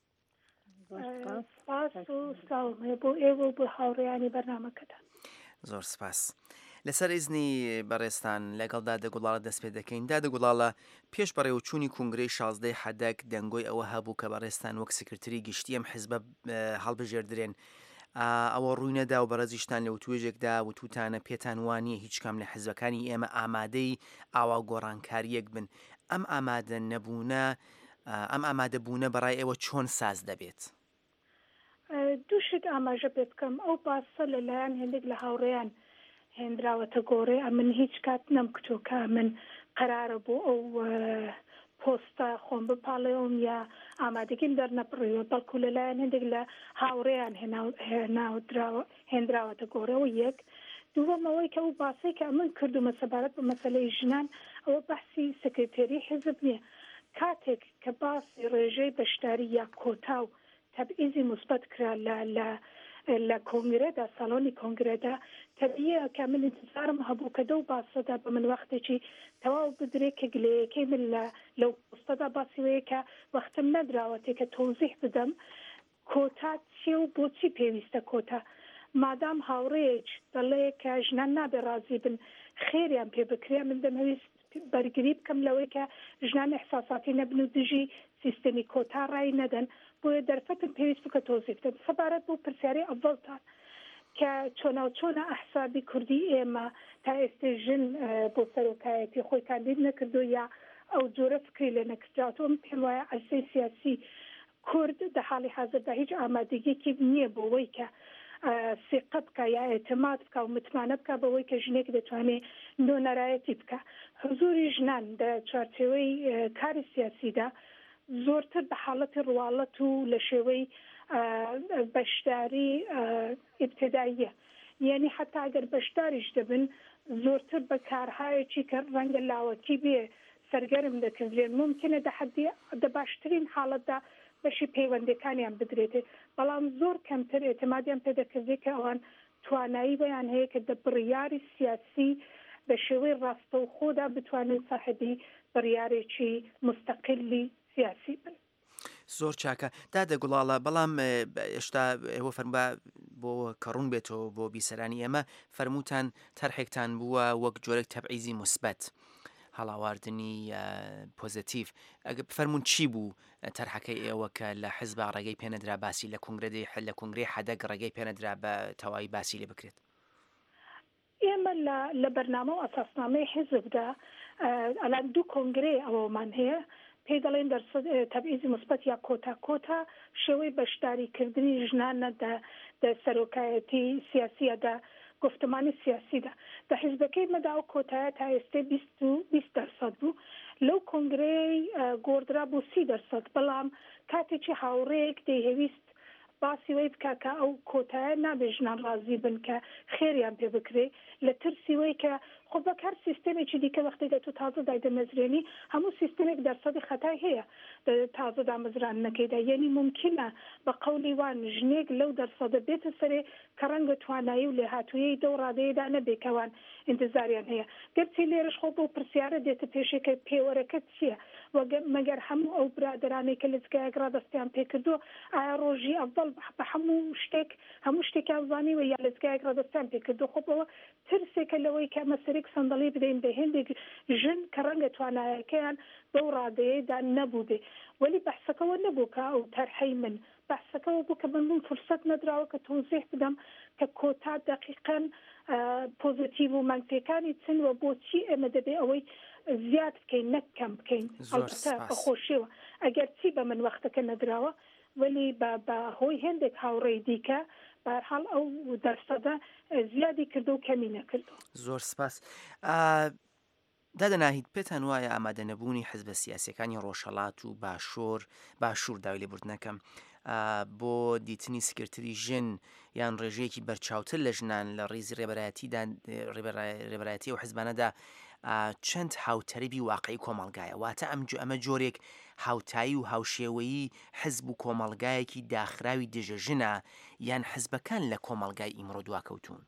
زۆر سپاس. لەسەر ئیزنی بەڕێستان لەگەڵ دادە گوڵاڵە دەست پێ دەکەین. دادە گوڵاڵە پێش بەڕێوەچوونی کنگرەی 16 حەدەک دەنگۆی ئەوە هەبوو کە بەڕێستان وەک سکرتری گشتی ئەم حیزبە هەڵبژێردرێن. ئەوە ڕووی نەدا و بەڕێزیشتان لە وتوێژێکدا وتوتانە پێتان وانیە هیچ کام لە حیزبەکانی ئێمە ئامادەی ئاوا گۆڕانکاریەک بن. ئەم ئامادە نەبوونە ئەم ئامادەبوونە بەڕای ئێوە چۆن ساز دەبێت؟ دووشت ئاماژە پێ بکەم ئەو باسە لەلایەن هێندێک لە هاوڕێیان هێنراوەتە گۆڕێ من هیچ کات نەمکتۆکە من قرارە بۆ ئەو پۆستە خۆم بپاڵێەوەم یا ئامادەگیم دەرنەبڕیوە بەڵکو لەلایەن هەندێک لە هاوڕێیان هێنراوەتە گۆڕەوە یەک دووەمەوەی کە ئەو باسی کە من کردومە سەبارەت بە مەسەلەی ژنان ئەوە بەحسی سکرتێری حیزب نییە کاتێک کە باسی ڕێژەی بەشداری یا کۆتا و تەبعیزی مثبت کرا لە کۆنگرەدا ساڵۆنی کۆنگرەدا تەبیە کە من انتظارم هەبوو کە دەو باسەدا بە من وەختێکی تەواو بدرێ کە گلەیەکەی من لەو پۆستەدا باسیوەیە کە وەختم نەدراوەتێ کە تۆزیح بدەم کۆتا چێ و بۆچی پێویستە کۆتا مادام هاوڕێک دەڵێ کە ژنان نابێ ڕازی بن خێریان پێ بکرێ من دەمەویست بەرگری بکەم لەوەی کە ژنان احساساتی نەبن و دژی سیستەمی کۆتا ڕای نەدەن بۆیە دەرفەتم پێویست بکە تۆزیح بدەم سەبارەت بۆ پرسیاری ئەڤڵتان کە چۆنە ئەحسابی کوردی ئێمە تا ئێستا ژن بۆ سەرۆکایەتی خۆی کاندید نەکردو یا ئەو جۆرە فکری لێ نەکردراوەوە من پێم وایە ئەرسەی سیاسی کورد لە حاڵی حاضردا هیچ ئامادەگیەکی نییە بۆەوەی کە ثقە بکە یا ئێتماد بکە و متمانە بکە بەوەی کە ژنێک دەتوانێت نۆنەرایەتی بکە حضوری ژنان لە چوارچێوەی کاری سیاسیدا زۆرتر بە حاڵەتی ڕواڵەت و لە شێوەی بەشداری ئیبتداییە یعنی حتا ئەگەر بەشداریش دەبن زۆرتر بە کارهایەکی کە ڕەنگە لاوەکی بێ سەرگەرم دەکردێن ممکنە دە باشترین حاڵەتدا بەشی پەیوەندەکانیان بدرێتێ بەڵام زۆر کەمتر ئێتمادیان پێدەکردێت کە ئەوان توانایی بەیان هەیە کە دە بڕیاری سیاسی بە شێوەی ڕاستەوخۆدا بتوانێت صاحبی بڕیارێکی مستەقلی سیاسی بن زۆر چاکە دادە گوڵاڵە بەڵام ئێشتا ئێوە فەرمووە بۆ کەڕوون بێتەوە بۆ بیسەرانی ئێمە فەرمووتان تەرحێکتان بووە وەک جۆرەك تەبعیزی مثبت هەڵاواردنی پۆزیتیڤ ئەگە بفەرمون چی بوو تەرحەکەی ئێوە کە لە حیزب ڕێگەی پێنەدرا باسی لە کۆنگرێ حەدەک ڕێگەی پێنەدرا بە تەواوی باسی لێ بکرێت ئێمە لە بەرنامە و ئەساسنامەی حیزبدا ئەلان دوو کۆنگرێ ئەوەمان هەیە پێی دەڵێن تەبعیزی مثبت یا کۆتا شێوەی بەشداریکردنی ژنانە دە سەرۆکایەتی سیاسیەدا گفتمانی سیاسیدا دە حیزبەکەی مەدا و کۆتایە تا ئێستا 20% بوو لەو کۆنگرەی گۆڕدرا بوو 30% بەڵام کاتێکی هاوڕێک دەیهەویست باسی وی بکە کە ئەو کۆتایە نابێ ژنان ڕازی بن کە خێریان پێ بکرێ لە ترسی وی کە خۆ بە کار سیستەمێکی دیکە وەختێکدا تو تازە دایدەمەزرێنی هەموو سیستەمێک دەرسەدی خەتای هەیە تازە دامەزرانەکەیدا یعنی ممکنە بە قەولی وان ژنێک لەو دەرسەدە بێتە سەرێ کە ڕەنگە توانایی و لێهاتوویەی دەو ڕادەیەدا نەبێکەوان انتظاریان هەیە گەرچی لێرەش خۆ بۆ پرسیارە دێتە پێشێکە پێوەرەکەت چییە مەگەر هەموو ئەو برادرانەی کە لەجگایەک ڕادەستیان پێکردو ئایا ڕۆژی ئەڤڵ بە هەموو شتێکیان زانیوە یا لەجگایەک ڕادەستیان پێکردو خۆبەوە ترسێکە لەوەی کە مەسەرێک سندڵی بدەین بە هێندێک ژن کە ڕەنگە توانایەکەیان بەو ڕادەیەدا نەبوو بێ وەلی بەحسەکەەوە نەبوو کە ئەو تەرحەی من بەحسەکەەوە بوو کە من فرسەت نەدراوە کە تۆزیح بدەم کە کۆتا دقیقاً پۆزیتیڤ و مانگپێکانی چنوە بۆچی ئێمە دەبێ ئەوەی زیاد بکەین نەکەم بکەین بەخۆشیەوە ئەگەر چی بە من وەختەکە نەدراوە ولی بە هۆی هێندێک هاوڕێی دیکە بەرحاڵ ئەو دەرسەدە زیادی کردو و کەمی نەکردو زۆر سپاس دادەناهید پێتان وایە ئامادە نەبوونی حیزبە سیاسیەکانی ڕۆژهەڵات و باشوور داوای لێبوردنەکەم بۆ دیتنی سکرتری ژن یان ڕێژەیەکی بەرچاوتر لە ژنان لە ڕێزی ڕێبەرایەتی و حیزبانەدا چەند هاوتەربی واقعی کۆمەڵگایە واتە ئەمە جۆرێک هاوتایی و هاوشێوەیی حزب و کۆمەڵگایەکی داخراوی دژەژنە یان حزبەکان لە کۆمەڵگای ئیمڕۆ دواکەوتون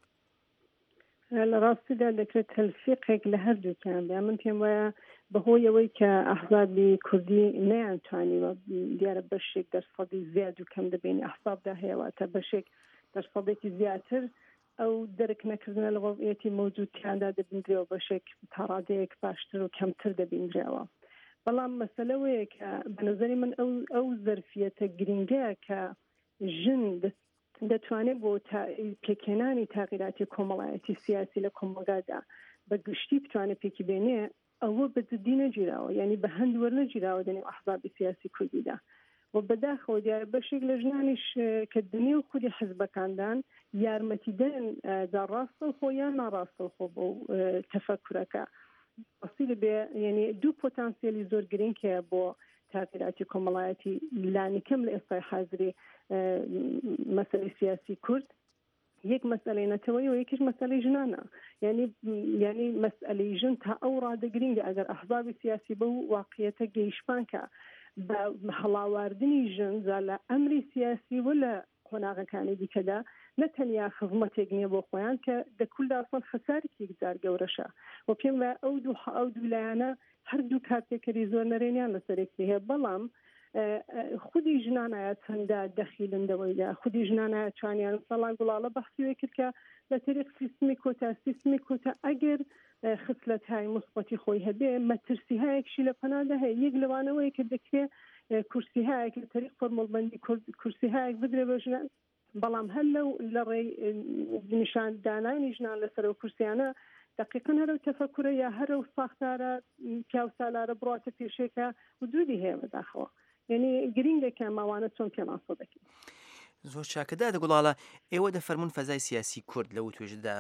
لە ڕاستیدا دەکرێت تەلفیقێک لە هەردووکیان بێ من پێم وایە بەهۆیەوەی کە ئەحزابی کوردی نەیانتوانیوە دیارە بەشێک دەرسەدی زیاد و کەم دەبینی ئەحزابدا هەیەواتە بەشێک دەرسەدێکی زیاتر ئەو دەرک نەکردنە لە وەضعیەتی مەوجودیاندا دەبینرێەوە بەشێک تاڕادەیەک باشتر و کەمتر دەبینرێەوە بەڵام مەسەلەوەیە کە بەنظری من ئەو زەرفیەتە گرنگەیە کە ژن دەتوانێت بۆ پێکێنانی تاغیراتی کۆمەڵایەتی سیاسی لە کۆمەلگادا بە گشتی بتوانێت پێکی بێنێ ئەوە بە جددی نەگیراوە یعنی بە هەند وەرنەگیراوە دەنێ ئەحزابی سیاسی کوردیدا و بەداخەوە دیارە بەشێک لە ژنانیش کە دنیا و خودی حزبەکاندان یارمەتیدەن دا ڕاستەوخۆ یان ناڕاستەوخۆ بۆ تەفەکرەکە وەسیلە بێ یعنی دوو پۆتانسیێلی زۆر گرنگە بۆ تاثیراتی کۆمەڵایەتی لانیکەم لە ئێستای حاضری مەسەلەی سیاسی کورد یەک مەسئلەی نەتەوەی و یەکیش مەسئلەی ژنانە یعنی مەسئلەی ژن تا ئەو ڕادە گرنگە ئەگەر ئەحزابی سیاسی بە واقعیەتە گەیشتمانکە بە هەڵاواردنی ژن زا لە ئەمری سیاسی و لە قۆناغەکانی دیکەدا نەتەنیا خزمەتێک نییە بۆ خۆیان کە دەکولدا ئەسڵ خەسارێکی گزار گەورەشە و پێم وایە ئەو دوو لایەنە هەردوو کارتێکەری زۆر نەرێنیان لەسەرێکی هەیە بەڵام خودی ژنانایە چەندە دەخیلندەوەیدا خودی ژنانایە توانیان سەڵان گوڵاڵە بەحسیوە کرد کە لە تەریق سیستمی کۆتا ئەگەر خسلەت های مثبەتی خۆی هەبێ مەترسی هایەکشی لە پەنادا هەیە یەک لەوانەوەی کە دەکرێت کورسی هایەک لە تەریق فۆرمۆڵبەندی کورسی هایەک بدرێ بە ژنان بەڵام هەر لە ڕێی نیشان دانانی ژنان لەسەرەوە کورسیانە دقیقاً هەرو تەفەکورە یا هەرو ساختارە پیاو سالارە بڕاتە پێشێکە وجودی هەیە بەداخەوە یعنی گرنگێکە ماوانە چۆن پێناسە دەکەین زۆر چاکەدا دەگوڵاڵە ئێوە دەفەرمون فەزای سیاسی کورد لەو توێژدا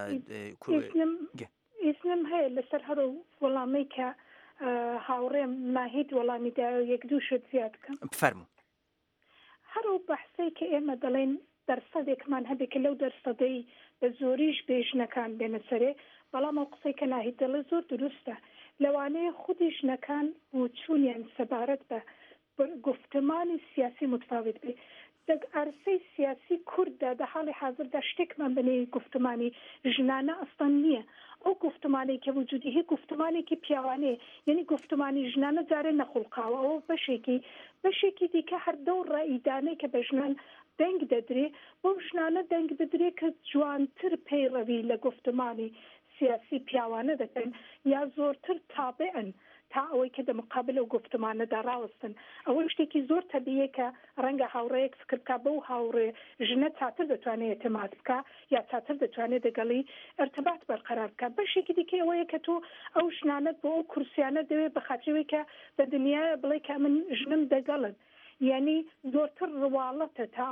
ئیسلم هەیە لەسەر هەرو وەڵامی کە هاوڕێم ماهید وەڵامیدا یەک دوو شت زیاد بکەم بفەرموو هەرو بەحسەی کە ئێمە دەڵێن دەرسەدێکمان هەبێت کە لەو دەرسەدەی بە زۆریش بێژنەکان بێنە سەرێ بەڵام ئەو قسەی کە ناهید دەڵێ زۆر دروستە لەوانەیە خودی ژنەکان بۆ چوونیان سەبارەت بە گفتمانی سیاسی متفاوت بێ عرصەی سیاسی کورددا لە حاڵی حاضردا شتێکمان بنێ گفتمانی ژنانە ئەستان نییە ئەو گفتمانێکی وجودی هەیە گفتمانێکی پیاوانەیە یعنی گفتمانی ژنانە جارێ نەخولقاوە ئەو بەشێکی دیکە هەردەو ڕائیدانەی کە بە ژنان دەنگ دەدرێ بۆ ژنانە دەنگ بدرێ کە جوانتر پەیڕەوی لە گفتمانی سیاسی پیاوانە دەکەن یا زۆرتر تابعن تا ئەوەی کە دەمقابل ئەو گفتمانەدا ڕاوەستن ئەوە شتێکی زۆر تەبیە کە ڕەنگە هاوڕەیەک فکرکە بەو هاوڕێ ژنە چاتر دەتوانێت اعتماد بکە یا چاتر دەتوانێت دەگەڵی ارتباط بەرقەرار بکە بەشێکی دیکە ئەوەیە کە تۆ ئەو ژنانت بۆ ئەو کورسیانە دەوێت بە خاطرەوەی کە بە دنیای بڵێ کە من ژنم دەگەڵن یعنی زۆرتر ڕواڵەتە تا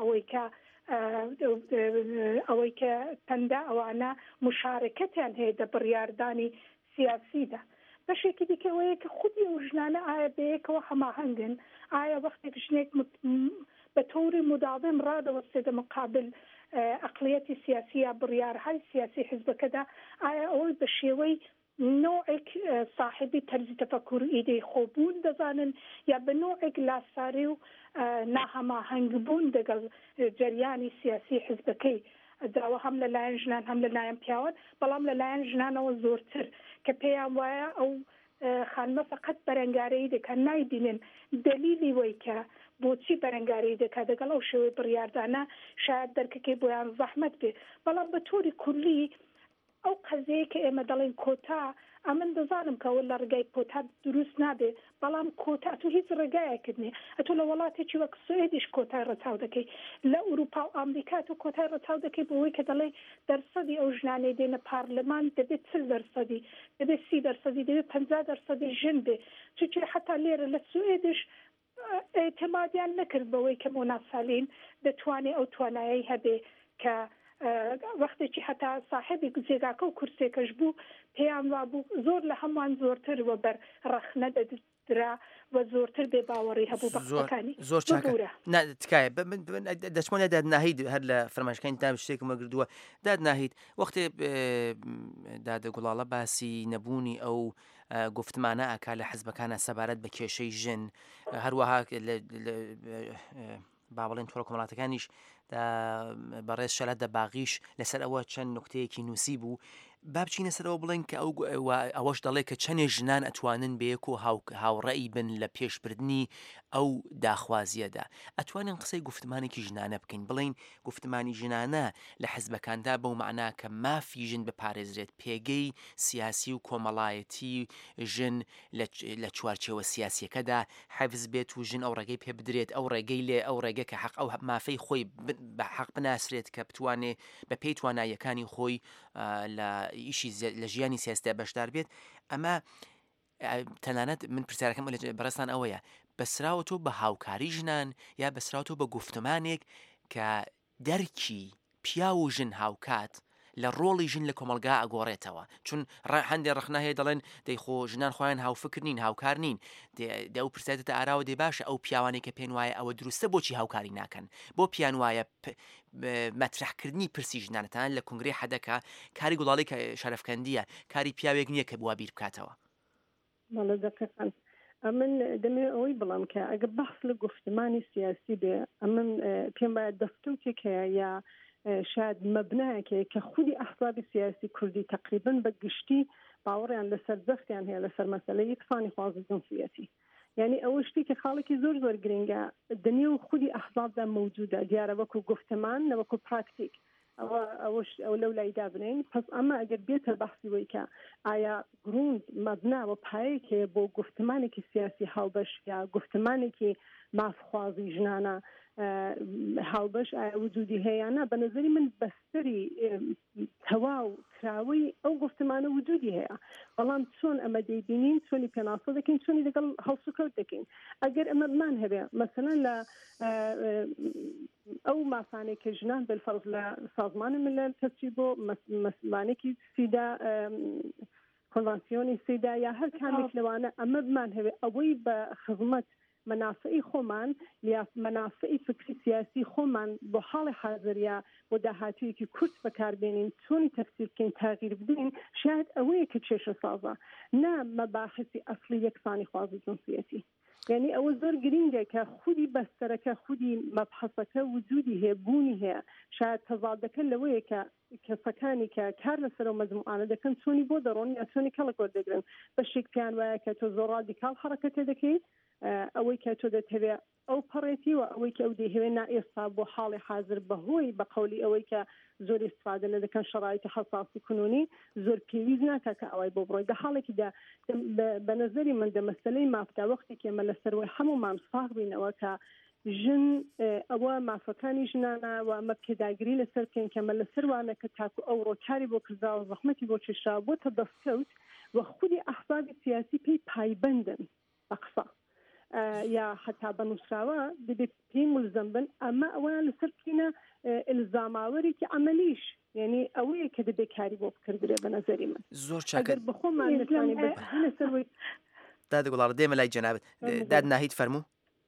ئەوەی کە پەندا ئەوانە مشارکەتیان هەیە دە بڕیاردانی سیاسیدا بەشێکی دیکەوەیە کە خودی ئەو ژنانە ئایا بەیەکەوە هەماهەنگن ئایا وەختێک ژنێک بە تۆری مداوم ڕادەوەستێتە مقابل ئەقلیەتی سیاسی یا بڕیارهای سیاسی حزبەکەدا ئایا ئەوەی بە شێوەی نوعێک صاحبی تەرزی تەفەکر ئیدەی خۆبوون دەزانن یا بە نوعێک لاساری و ناهەماهەنگبوون دەگەڵ جەریانی سیاسی حزبەکەی داوە هەم لەلایەن ژنان هەم لەلایەن پیاوان بەڵام لەلایەن ژنانەوە زۆرتر کە پێیان وایە ئەو خانمە فقط بەرەنگارەی دەکەن نایبینن دلیلی وەی کە بۆچی بەرەنگاری دەکات لەگەڵ ئەو شێوەی بڕیاردانە شاید دەرکەکەی بۆیان زەحمەت بێ بەڵام بە تۆری کولی ئەو قەزەیە کە ئێمە دەڵێن کۆتا ئەمن دەزانم کەەوە لە ڕگای کۆتا دروست نابێ بەڵام کۆتا تو هیچ ڕێگایەکردنی ئەتۆ لە وڵاتێکی وەک سوێدیش کۆتای ڕەچاو دەکەی لە ئوروپا و ئامریکا تو کۆتای ڕەچاو دەکەی بۆەوەی کە دەڵێ دەرسەدی ئەو ژنانەی دێنە پارلەمان دەبێت 30% دەبێت 30% دەبێت 50% ژن بێ چونکە حتا لێرە لە سوێدش اعتمادیان نەکرد بەوەی کە مۆناسالین دەتوانێت ئەو توانایی هەبێ کە وەختێکی هەتا صاحبی جێگاکە و کورسێکەش بوو پێیان وابوو زۆر لە هەمووان زۆرتر وە بەر ڕەخنە دەدرا و زۆرتر بێ باوەڕی هەبوو بەقەکانی زۆر چاکە تکایە دەچمۆنە دادناهید هەر لە فەرمایشەکانی تا شتێکمە گردووە دادناهید وەختێ دادەگوڵاڵە باسی نەبوونی ئەو گفتمانە ئاکا لە حزبەکانە سەبارەت بە کێشەی ژن هەروەها با بڵێن تۆڕە کۆمەڵاتەکانیش بەڕێز شەلات دەباغیش لەسەر ئەوە چەند نوکتەیەکی نووسی بوو با بچینە سەرەوە بڵێن کە ئەوەش دەڵێ کە چەندێ ژنان ئەتوانن بەیەک و هاوڕێی بن لە پێشبردننی ئەو داخوازیەدا ئەتوانن قسەی گفتمانێکی ژنانە بکەین بڵین گفتمانی ژنانە لە حزبەکاندا بەو معنا کە مافی ژن بپارێزرێت پێگەی سیاسی و کۆمەڵایەتی ژن لە چوارچێوە سیاسیەکەدا حەفز بێت و ژن ئەو ڕێگەی پێ بدرێت ئەو ڕێگەی لێ ئەو ڕێگە کە حەق ئەو مافەی خۆی بە حەق بناسرێت کە بتوانێت بە پێی توانایەکانی خۆی لە ئیشی لە ژیانی سیاستا بەشدار بێت ئەمە تەنانەت من پرسیارەکەم بەڕێستان ئەوەیە بەسراوەتۆ بە هاوکاری ژنان یا بەسراوەتۆ بە گفتمانێک کە دەرکی پیا و ژن هاوکات لە ڕۆڵی ژن لە کۆمەلگا ئەگۆڕێتەوە چون هەندێک ڕخنا هەیە دەڵێن دەیخۆ ژنان خۆیان هاوفکر نین هاوکار نین دە ئەو پرسیارەتە ئاراوە دێ باشە ئەو پیاوانێک کە پێیان وایە ئەوە دروستە بۆچی هاوکاری ناکەن بۆ پیان وایە مەترحکردنی پرسی ژنانەتان لە کنگرێ حەدەکە کاری گوڵاڵی کە شەرەفکەندیە کاری پیاوێک نییە کە بوا بیر بکاتەوە من دەمێ ئەوەی بڵام کە ئەگە بەخس لە گفتمانی سیاسی بێ ئەمن پێم باید دەستوتێک هەیە یا شاید مەبنایەکەیە کە خودی ئەحزابی سیاسی کوردی تقریبا بە گشتی باوەڕیان لەسەر جەختیان هەیە لەسەر مەسەلەی یەکسانی خوازی جنسیەتی یعنی ئەوە شتی کە خاڵێکی زۆر زۆر گرنگە دنیا و خودی ئەحزابدا موجودە دیارە وەکو گفتمان وەکو پراکتیک ئەو لەو لایدا بنین پس ئەمە ئەگەر بێتە بەحسی وی کە ئایا گروند مەبنا و پایەکێ بۆ گفتمانێکی سیاسی هاوبەش یا گفتمانێکی مافخوازی ژنانە هاوبەش ئایا وجودی هەیەیانە بە نظری من بەستری تەواو کراوەی ئەو گفتمانە وجودی هەیە بەڵام چۆن ئەمە دەیبینین چۆنی پێناسە دەکەین چۆنی لەگەڵ هەڵسوکەوت دەکەین ئەگەر ئەمە بمان هەبێ مەسەلەن لە ئەو مافانێک کە ژنان بەلفەرز لە سازمانی ملل تەچی بۆ مەسلمانێکی سیدا کۆنڤانسیۆنی سیدا یا هەر کامێک لەوانە ئەمە بمان هەبێ ئەوەی بە خزمەت منافعی خۆمان یا منافعی فکری سیاسی خۆمان بۆ حاڵی حاضریا بۆ داهاتوویەکی کورت بەکاربێنین چۆنی تەفسیر بکەین تاغیر بدەین شاید ئەوەیە کە کێشە سازە نه مەباحثی ئەسلی یەکسانی خوازی جنسیەتی یعنی ئەوە زۆر گرینگە کە خودی بەستەرەکە خودی مەبحەسەکە وجودی هەیە بوونی هەیە شاید تەزادەکە لەوەیە کە کەسەکانی کە کار لەسەرەوە مەجموعانە دەکەن چۆنی بۆ دەڕۆن یا چۆنی کەڵک وەردەگرن بەشێک پیان وایە کە تۆ زۆر ڕادیکاڵ حەرەکەتە دەکەیت ئەوەی کە تۆ دەتەوێت ئەو پەڕێتی و ئەوەی کە ئەو دەهێوێ ئێستا بۆ حاڵی حاضر بەهۆی بە قەولی ئەوەی کە زۆر استفادە لە دەکەن شەڕایەتی حەساسی کنونی زۆر پێویست ناکە کە ئەوەی بۆ بڕۆی لە حاڵێکیدا بە نەزەری من دە مەسەلەی مافتا وەختێکی ئێمە لەسەروەی هەمومان ساغ بینەوە کە ژن ئەوە مافەکانی ژنانە و ئەمە پێداگیری لەسەر بکەین کە ئەمە لەسەروانە کە تاکو ئەو ڕۆکاری بۆ کرداوە زەحمەتی بۆ چێشراوە بۆتە دەستکەوت و خودی ئەحزابی سیاسی پێی پایبەندن بە قسە یا حتا بەنووسراوە دەبێت پێی ملزم بن ئەمە ئەویان لەسەر بکەینە ئلزاماوەرێکی عەمەلیش یعنی ئەوەیە کە دەبێت کاری بۆ بکردرێ بە نەزەری من زۆر چاکە بخۆمان نتوانین بەسەروەی دادگوڵاڵە دێمە لای جەنابەت داد ناهید فەرموو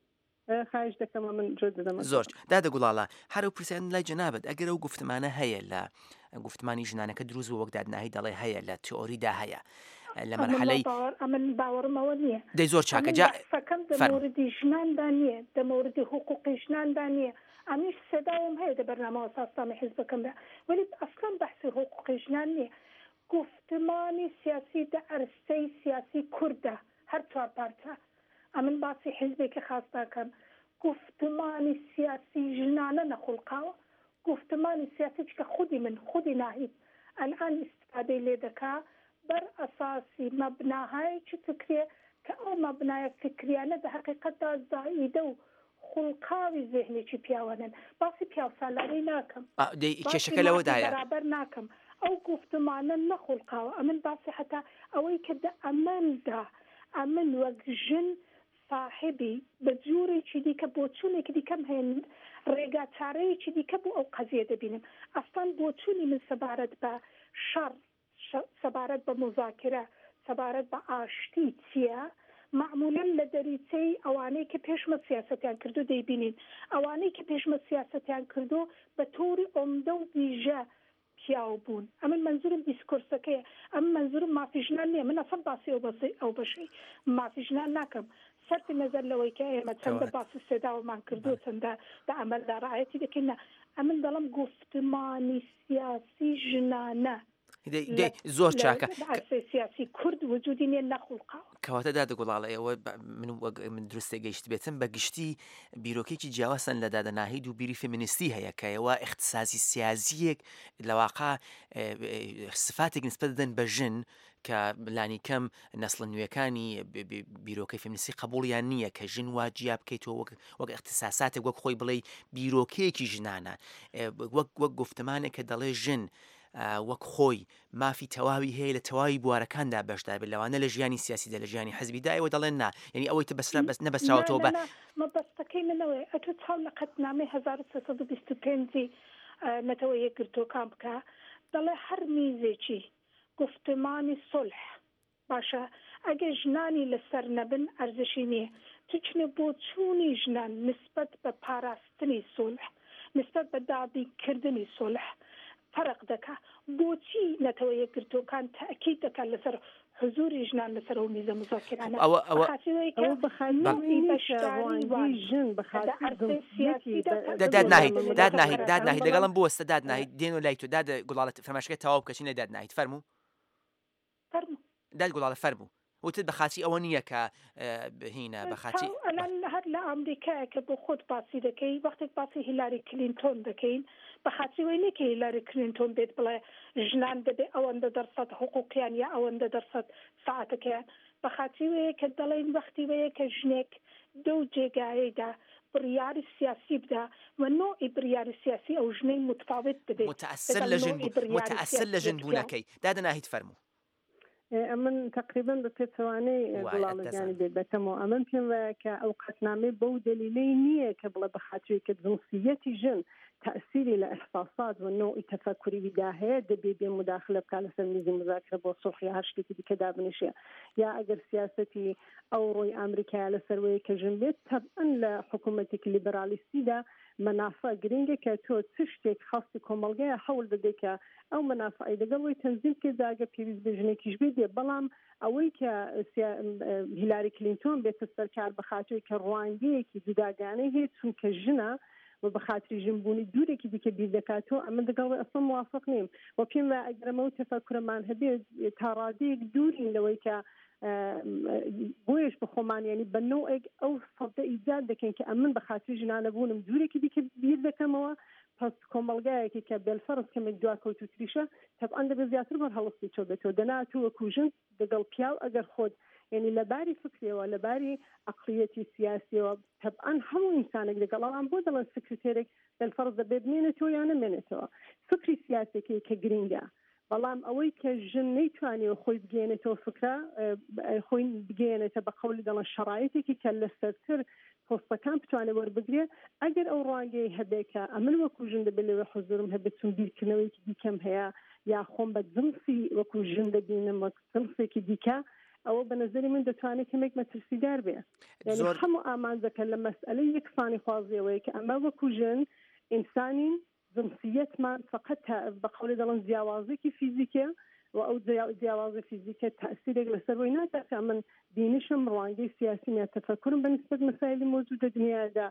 خواهش دەکەم من جۆ دەدەم زۆر دادگوڵاڵە هەرو پرسیان لای جەنابەت ئەگەر ئەو گفتمانە هەیە لە گفتمانی ژنانەکە دروست بوو وەک دادناهی دەڵێ هەیە لە تیۆریدا هەیە لە مەرحەلەی ئەمن باوەڕمەوە نییە دەی زۆر چاکە جا دەمەوردی ژناندا نییە دەمەوردی حقوقی ژناندا نییە ئەمیش سەداوم هەیە دە بەرنامەوە ساستانی حیزبەکەم بێ ولی ئەسڵان بەحسی حقوقی ژنان نییە گفتمانی سیاسی دە ئەرسەی سیاسی کوردە هەر چوار پارچە ئەمن باسی حیزبێکی خاص داکەم گفتمانی سیاسی ژنانە نەخولقاوە گفتمانی سیاسی کە خودی ناهید الان استفادەی لێ دەکا بەر ئەساسی مەبناهای چ فکرێ کە ئەو مەبنایە فکریانە بە حقیقەتدا زائیدە و خوڵقاوی ذهنێکی پیاوانن باسی پیاوسالاری ناکەم کێشەکە لەوەدایە بەرابەر ناکەم ئەو گفتمانە نەخولقاوە ئەمن باسی حتا ئەوەی کە دە ئەمەندا ئەمن وەک ژن صاحبی بە جوورێکی دیکە بۆ چوونێکی دیکەم هەیە ڕێگا چارەیەکی دیکە بۆ ئەو قەزیە دەبینم ئەستان بۆ چوونی من سەبارەت بە شەڕ سەبارەت بە مذاکرە سەبارەت بە ئاشتی چییە معمولا لە دەریچەی ئەوانەی کە پێشمە سیاسەتیان کردو دەیبینین ئەوانەی کە پێشمە سیاسەتیان کردو بە تۆری ئۆمدە و دیژە پیاو بوون ئەمن منزورم دیسکۆرسەکەیە ئەم منزورم مافیژنان نییە من ئەسڵ باسی ئەو بەشەی مافیژنان ناکەم سەرتی نەزەر لەوەی کە ئێمە چەندە باسی سێداوەمان کردو چەندە لە ئەمەلدا ڕایەتی دەکەین ئەمن دەڵم گفتمانی سیاسی ژنانە زۆر چاکە سیاسی کورد وجودی نیە نەخولقاوە کەواتە دادگوڵاڵە ئێوە من دروستە گەیشت بێتم بە گشتی بیرۆکێکی جیاوازن لە دادەناهید و بیری فێمینیستی هەیە کە ئێوە اختصاصی سیاسیەک لەواقع صفاتێک نسبەت دەدەن بە ژن کە لانی کەم نەسڵە نوێەکانی بیرۆکەی فێمینیستی قبوڵیان نییە کە ژن واجیا بکەیتەوە وەک اختصاصاتێک وەک خۆی بڵێ بیرۆکەیەکی ژنانە وەک گفتمانێک کە دەڵێ ژن وەک خۆی مافی تەواوی هەیە لە تەواوی بوارەکاندا بەشدار بێت لەوانە لە ژیانی سیاسیدا لە ژیانی حەزبیدایەوە دەڵێن نا یعنی ئەوەی نەبەستراوەتەوە بە مەبەستەکەی منەوەی ئەتو چاو لە قەتنامەی 1325 نەتەوە یەکگرتوەکان بکە دەڵێ هەر میزێکی گفتمانی سڵح باشە ئەگە ژنانی لەسەر نەبن ئەرزشی نییە توچنە بۆ چوونی ژنان نسبەت بە پاراستنی سڵح نسبەت بە دابینکردنی سڵح فەرق دەکا بۆچی نەتەوە یەکگرتوەکان تاکید دەکات لەسەر حضوری ژنان لەسەر ئەو میزە مزاکرانە داد ناهید لەگەڵم بوەستە داد ناهید دێن و لای تۆ داد گوڵاڵەت فەرماشەکە تەواو بکەچینە داد ناهید فەرموو داد گوڵاڵە فەرموو وتت بەخاچی ئەوە نییە کە هینە بەخاچی هەر لە ئەمریکایە کە بۆ خۆت باسی دەکەی وەختێک باسی هیلاری کلینتۆن دەکەین بەخاچی وی نەکە هیلاری کلینتۆن بێت بڵێ ژنان دەبێ ئەوەندە دەرسەد حقوقیان یا ئەوەندە دەرسەد ساعتەکەیان بەخاچی وەیە کە دەڵێن وەختی وەیە کە ژنێک دەو جێگایەدا بڕیاری سیاسی بدا و نوعی بڕیاری سیاسی ئەو ژنەی متفاوت دەبێت متأثر لە ژن بوونەکەی دادەناهیت فەرموو ئەمن تقریبا بە پێچەوانەی گوڵاڵەکانی بێت بەتەمەوە ئەمن پێم وایە کە ئەو قەتنامەی بەو دلیلەی نییە کە بڵێ بەخاطوی کە جنسیەتی ژن تأثیری لە احساسات و نوعی تەفەکوری ویدا هەیە دەبێ بێ مداخلە بکات لەسەر میزی مذاکرە بۆ سڵح یا هەر شتێکی دیکە دابنیشێ یا ئەگەر سیاسەتی ئەو ڕۆی ئەمریکا لەسەروەیە کە ژن بێت تەبعەن لە حکوومەتێکی لیبرالیستیدا منافع گرنگە کە تۆ چ شتێک خاصی کۆمەڵگەیە هەوڵ دەدەیت کە ئەو منافعی لەگەڵەوەی تەنزیم کرد داگە پێویست بە ژنێکیش بێت بەڵام ئەوەی کە هیلاری کلینتۆن بێتە سەرکار بەخاطر کە ڕوانگەیەکی جوداگانەی هەیە چونکە ژنە و بەخاطری ژنبوونی دوورێکی دیکە بیر دەکاتەوە ئەمە لەگەڵ ئەسڵ موافق نیم و پێم وایە ئەگەرەمە و تەفەکورەمان هەبێت تا ڕادەیەک دوورین لەوەی کە بۆیش بە خۆمان ینی بە نوعێک ئەو سەدە ئیجاد دەکەین کە ئەمن بەخاطری ژنانە بوونم دوورێکی دیکە بیر دەکەمەوە پس کۆمەڵگایەکی کە بێلفەرز کەمێک دوا کەوتوتریشە تەبعەن دەبێت زیاتر بەر هەڵستی چۆ بێتەوە دەناتوە وەکو ژن لەگەڵ پیاو ئەگەر خۆت یعنی لەباری فکرەوە لەباری عقلیەتی سیاسیەوە تەبعەن هەموو ئینسانێک لەگەڵان بۆ دەڵێن سکرتێرێک بێلفەرز دەبێت بمێنێتەوە یان نەمێنێتەوە فکری سیاسێکی کە گرینگە بەڵام ئەوەی کە ژن نەیتوانێت خۆی بگەێنێتەوە فکرە خۆی بگەێنێتە بە قەولی دەڵێن شەرایەتێکی کە لەسەرتر پۆستەکان بتوانێت وەربگرێت ئەگەر ئەو ڕوانگەی هەبێت کە ئەمن وەکو ژن دەبێت لەوێ حوزورم هەبێت چون بیرکردنەوەیکی دیکەم هەیە یا خۆم بە جنسی وەکو ژن دەبینم وەکو جنسێکی دیکە ئەوە بە نظری من دەتوانێت کەمێک مەترسیدار بێ یعنی هەموو ئامانجەکە لە مەسئلەی یەکسانی خوازیەوەیە کە ئەمە وەکو ژن ئینسانین جنسیەتمان فقط بە قەولی دەڵێن جیاوازێکی فیزیکە و ئەو جیاوازە فیزیکە تأثیرێک لەسەر وی ناکات کە من بینشم ڕوانگەی سیاسی یا تەفەکرم بەنسبەت مەسایلی مۆجودە دنیادا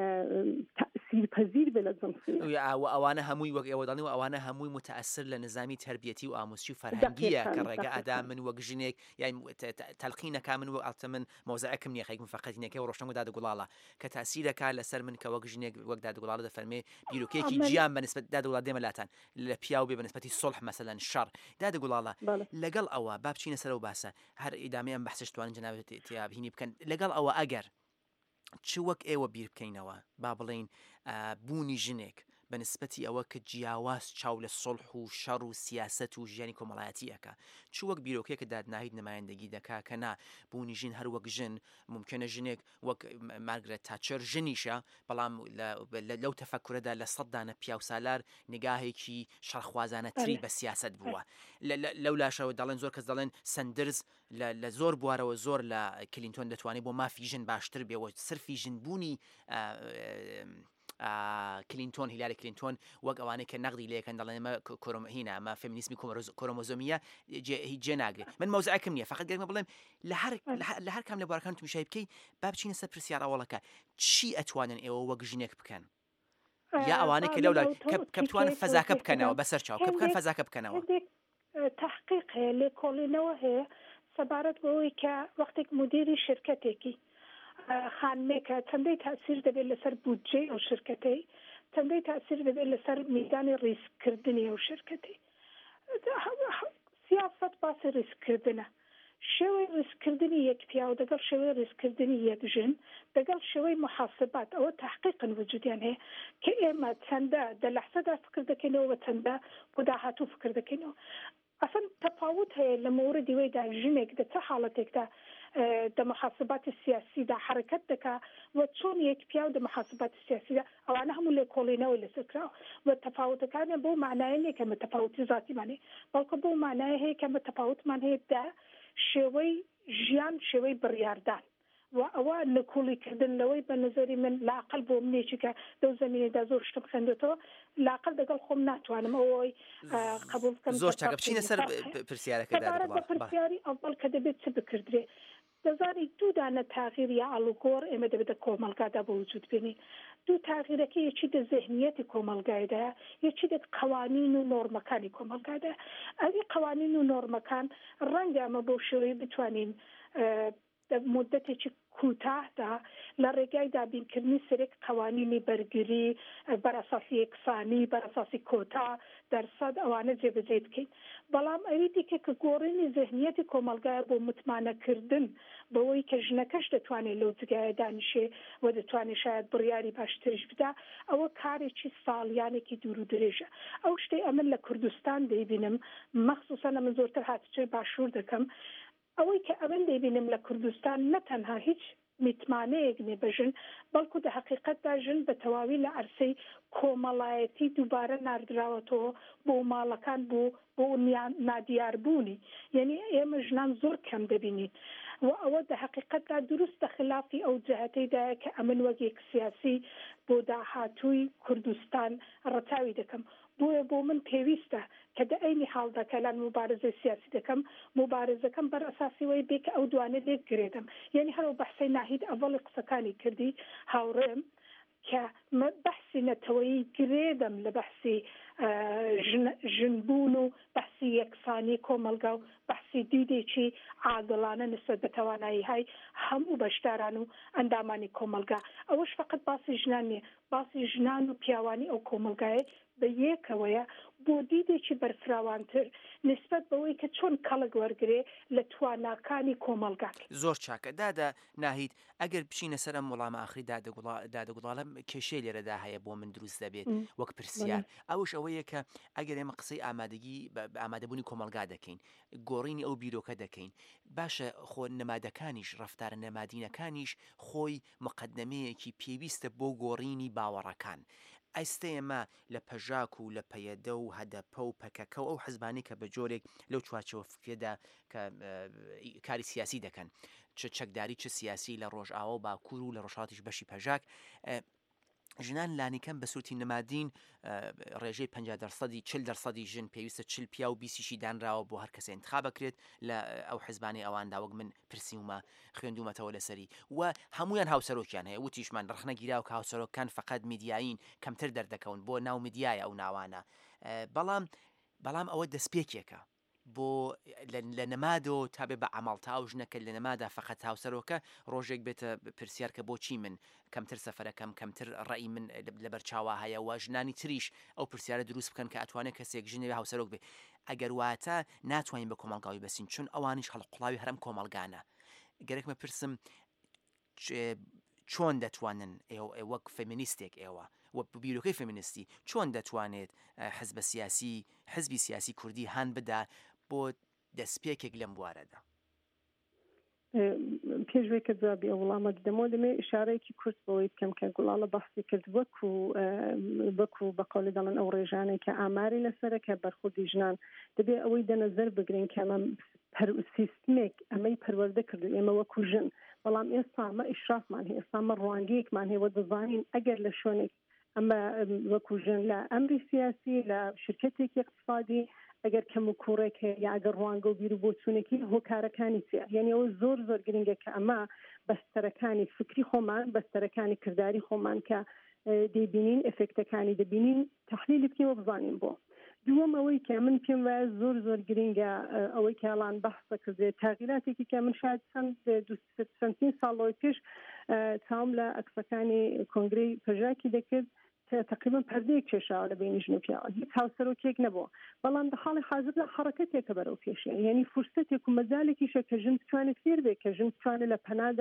تأثیر پەزیر بێ لە جنسی ئەوانە هەمووی وەک ئێوە دەڵێن و ئەوانە هەمووی متأثر لە نظامی تربیەتی و ئامۆزی و فەرهەنگیە کە ڕێگە ئەدا من وەک ژنێک یان تەلقینەکە من وەک ئەڵتە من مۆزەعەکەم نییە خەیک فەقەتینەکە و ڕۆشتنگ و دادگوڵاڵە کە تاسیرەکە لەسەر من کە وەک ژنێک وەک دادگوڵاڵە دەفەرمێ بیرۆکێکی گیان بەنسبەت دادوڵات دێمەلاتان لە پیاو بێ بەنسبەتی سڵح مەسەلەن شەڕ دادگوڵاڵە لەگەڵ ئەوە با بچینە سەر و باسە هەر ئیدامیان بەحسش توانن جەنابەت تیابهینی بکەن لەگەڵ ئەوە ئەگەر چ وەک ئێوە بیر بکەینەوە با بڵێن بوونی ژنێک بەنسبەتی ئەوە کە جیاواز چاو لە سڵح و شەڕ و سیاست و ژیانی کۆمەڵایەتیەکە چ وەک بیرۆکەیە کە دادناهید نمایندگی دەکا کە نا بوونی ژن هەر وەک ژن ممکنە ژنێک وەک مارگرێت تاچەر ژنیشە بەڵام لەو تەفەکورەدا لە سەددانە پیاو سالار نگاهێکی شەڕخوازانە تری بە سیاست بووە لەو لاشەوە دەڵێن زۆر کەس دەڵێن سندرز لە زۆر بوارەوە زۆر لە کلینتۆن دەتوانێت بۆ مافی ژن باشتر بێەوە سرفی ژن بوونی کلینتۆن هیلاری کلینتۆن وەک ئەوانەیە کە نەقدی لەکەن دەڵێن هینە ئەمە فێمینیسمی کۆرۆمۆزۆمیە هیچ جێ ناگرێت من مەوزعەکەم نییە فقط گەرمە بڵێم لە هەر کام لە بوارەکان تومیشای بکەی با بچینە سەر پرسیار ئەوڵەکە چی ئەتوانن ئێوە وەک ژنێک بکەن یا ئەوانەی کە لەولا کە بتوانن فەزاکە بکەنەوە بەسەر چاو کە بکەن فەزاکە بکەنەوە تحقیق هەیە لێکۆڵینەوە هەیە سەبارەت بەوەی کە وەختێک مدیری شرکتێکی خانمێکە چەندەی تاثیر دەبێت لەسەر بودجێ ئەو شرکەتەی چەندەی تاثیر دەبێت لەسەر میدانی ڕیسکردنی ئەو شرکەتی سیاست باسی ڕیسکردنە شێوەی ڕیسکردنی یەک پیاو دەگەڵ شێوەی ڕیسکردنی یەک ژن دەگەڵ شێوەی محاسبات ئەوە تحقیقن وجودیان هەیە کە ئێمە چەندە دە لەحسەدا فکر دەکەینەوە بە چەندە بۆ داهاتوو فکر دەکەینەوە ئەسن تەفاوت هەیە لە مۆردی وەیدا ژنێک دە چه حاڵەتێکدا محاسبات سیاسیدا حرکت دکا و چون یک پیاو د محاسبات سیاسیدا اوانه هم له کولینه ول سکرا و تفاوت کانه بو معنی نه که متفاوت ذاتی معنی بلکه بو معنی هي که متفاوت معنی ده شوي ژیان شوي بریاردان و او نکولی کردن لوی به نظری من لاقل بو منی چکه دو زمینه د زور شتم خندتو لاقل دگل خم ناتوانم اوی قبول کنم زور چاکه بچینه سر پرسیاره که داره پرسیاری اول کده بیت چه بکردری دزاری دو دانه تغییر یا الگور امده بده کوملگادا به وجود بینی دو تغییره که یکی ده ذهنیت کوملگادا یکی ده قوانین و نورمکانی کوملگادا اگه قوانین و نورمکان رنگ اما بوشوی بتوانیم در مدتی که کوتاه ده لرگای دابین کردنی سرک قوانینی برگری بر اساس یکسانی بر اساس کوتا درصد اوانه جبزید کن بلام اویدی که گورینی ذهنیت کوملگای بو مطمئنه کردن بوی که جنکش دتوانی لوزگای دانشه و دتوانی شاید بریاری باشترش بده او کاری چی سالیانی که دورو درجه او شتی امن لکردستان دی بینم مخصوصا من زورتر هاتچه باشور دکم اوی که اول دیبینم لکردستان نه تنها هیچ مطمئنه اگنی بجن بلکه ده حقیقت دا جن به تواوی لعرسی کوملایتی دوباره نردراوتو بو مالکان بو نادیار بونی یعنی ایم جنان زور کم ببینید و او ده حقیقت دا درست خلافی او جهتی دا که امن وگیک سیاسی بو دا هاتوی کردستان رتاوی دکم بو من پیوسته که در این حال دا کلان مبارزه سیاسی دکم مبارزه کم بر اساسی وی بیک او دوانه دیگ گریدم یعنی هر بحثی ناهید اول قصکانی کردی هاورم که بحثی نتوی گریدم لبحثی جنبون و بحثی یکسانی کوملگاو بحثی دیدی چی عادلانه نسبت به توانایی های همو بشتارانو اندامانی کوملگا اوش فقط باسی جنانی باسی جنان و پیاوانی او کوملگای به یک ویا بودیده چی برفراوانتر نسبت به وی که چون کلگ ورگره لتواناکانی کوملگاک زور چاکه دادا ناهید اگر بشینه سرم ملام آخری دادا گلالم کشی لیره دا هیا بو من دروست دبید وک پرسیار اوش اویه که اگر ایم قصی آمادگی آماده بونی کوملگا دکین گورینی او بیروکه دکین باشه خو نمادکانیش رفتار نمادینکانیش خوی مقدمه کی پیویست بو گورینی باورکان ئەستەیەمە لە پەژاک و لە پەیەدە و هەدەپە و پەکەکە و ئەو حەزبانی کە بە جۆرێک لەو چوارچەوە فکرێدا کە کاری سیاسی دەکەن چه چەکداری چه سیاسی لە ڕۆژئاوا و باکوور و لە ڕۆژهاڵاتیش بەشی پەژاک ژنان لانیکەم بە سوورتی نەمادین ڕێژەی 50% ژن پێویستە 40 پیا و 20 دانراوە بۆ هەر کەسێ انتخاب بکرێت لە ئەو حزبانی ئەواندا وەک من پرسیومە خوێندومەتەوە لەسەری و هەمویان هاوسەرۆکیان هەیە وتیشمان ڕخنە گیرا و کە هاوسەرۆکان فقط میدیاین کەمتر دەردەکەون بۆ ناو میدیایە ئەو ناوانە بەڵام ئەوە دەستپێکێکە بۆ لە نەمادۆ تا بێ بە عەمەڵتا و ژنەکە لە نەمادا فقط هاوسەرۆکە ڕۆژێک بێتە پرسیار کە بۆچی من کەمتر سەفەرەکەم کەمتر ڕێی من لەبەر چاوا هەیە و ژنانی تریش ئەو پرسیارە دروست بکەن کە ئەتوانێت کەسێک ژنێ هاوسەرۆک بێ ئەگەر واتە ناتوانین بە کۆمەڵگاوی بەسین چون ئەوانیش هەڵقوڵاوی هەرم کۆمەڵگانە گەرەکمە پرسم چۆن دەتوانن وەک فێمینیستێک ئێوە و بیرۆکەی فێمینیستی چۆن دەتوانێت حزبی سیاسی کوردی هان بدا بۆ دەستپێکێک لەم بوارەدا پێشوەی کە جوابی ئەو وەڵامە دەمەوە دەمێ ئشارەیەکی کورت بەوەی بکەم کە گوڵاڵە بەحسی کرد وەکو بە قەولی دەڵێن ئەو ڕێژانەی کە ئاماری لەسەرە کە بەرخوردی ژنان دەبێ ئەوەی دەنەزەر بگرین کە ئەمە سیستمێک ئەمەی پەروەردە کردو ئێمە وەکو ژن بەڵام ئێستا ئەمە ئیشرافمان هەیە ئێستا ئەمە ڕوانگەیەکمان هەیە وە دەزانین ئەگەر لە شوێنێک ئەمە وەکو ژن لە ئەمری سیاسی لە شرکتێکی اقتصادی ئەگەر کەم و کوڕێک هەیە یا ئەگەر ڕوانگە و بیر و بۆچوونێکی هۆکارەکانی چیە یعنی ئەوە زۆر گرنگە کە ئەمە بەستەرەکانی فکری خۆمان بەستەرەکانی کردداری خۆمان کە دەیبینین ئەفێکتەکانی دەبینین تەحلیلی بکەین و بزانین بۆ دووەم ئەوەی کە من پێم وایە زۆر گرنگە ئەوەی کەڵان بەحسە کردێت تاغیراتێکی کە من شاید چەندین ساڵەوەی پێش چاوم لە ئەکسەکانی کۆنگرەی پەژاکی دەکرد تقریبا پەردەیەک کێشاوە لە بینی ژن و پیاوە هیچ هاوسەرۆکێک نەبووە بەڵام لە حاڵی حاضر لە حرەکەتێکە بەرەو پێشێ یعنی فرسەتێک و مەجالێکیشە کە ژن بتوانێت فێر بێت کە ژن بتوانێت لە پەنادا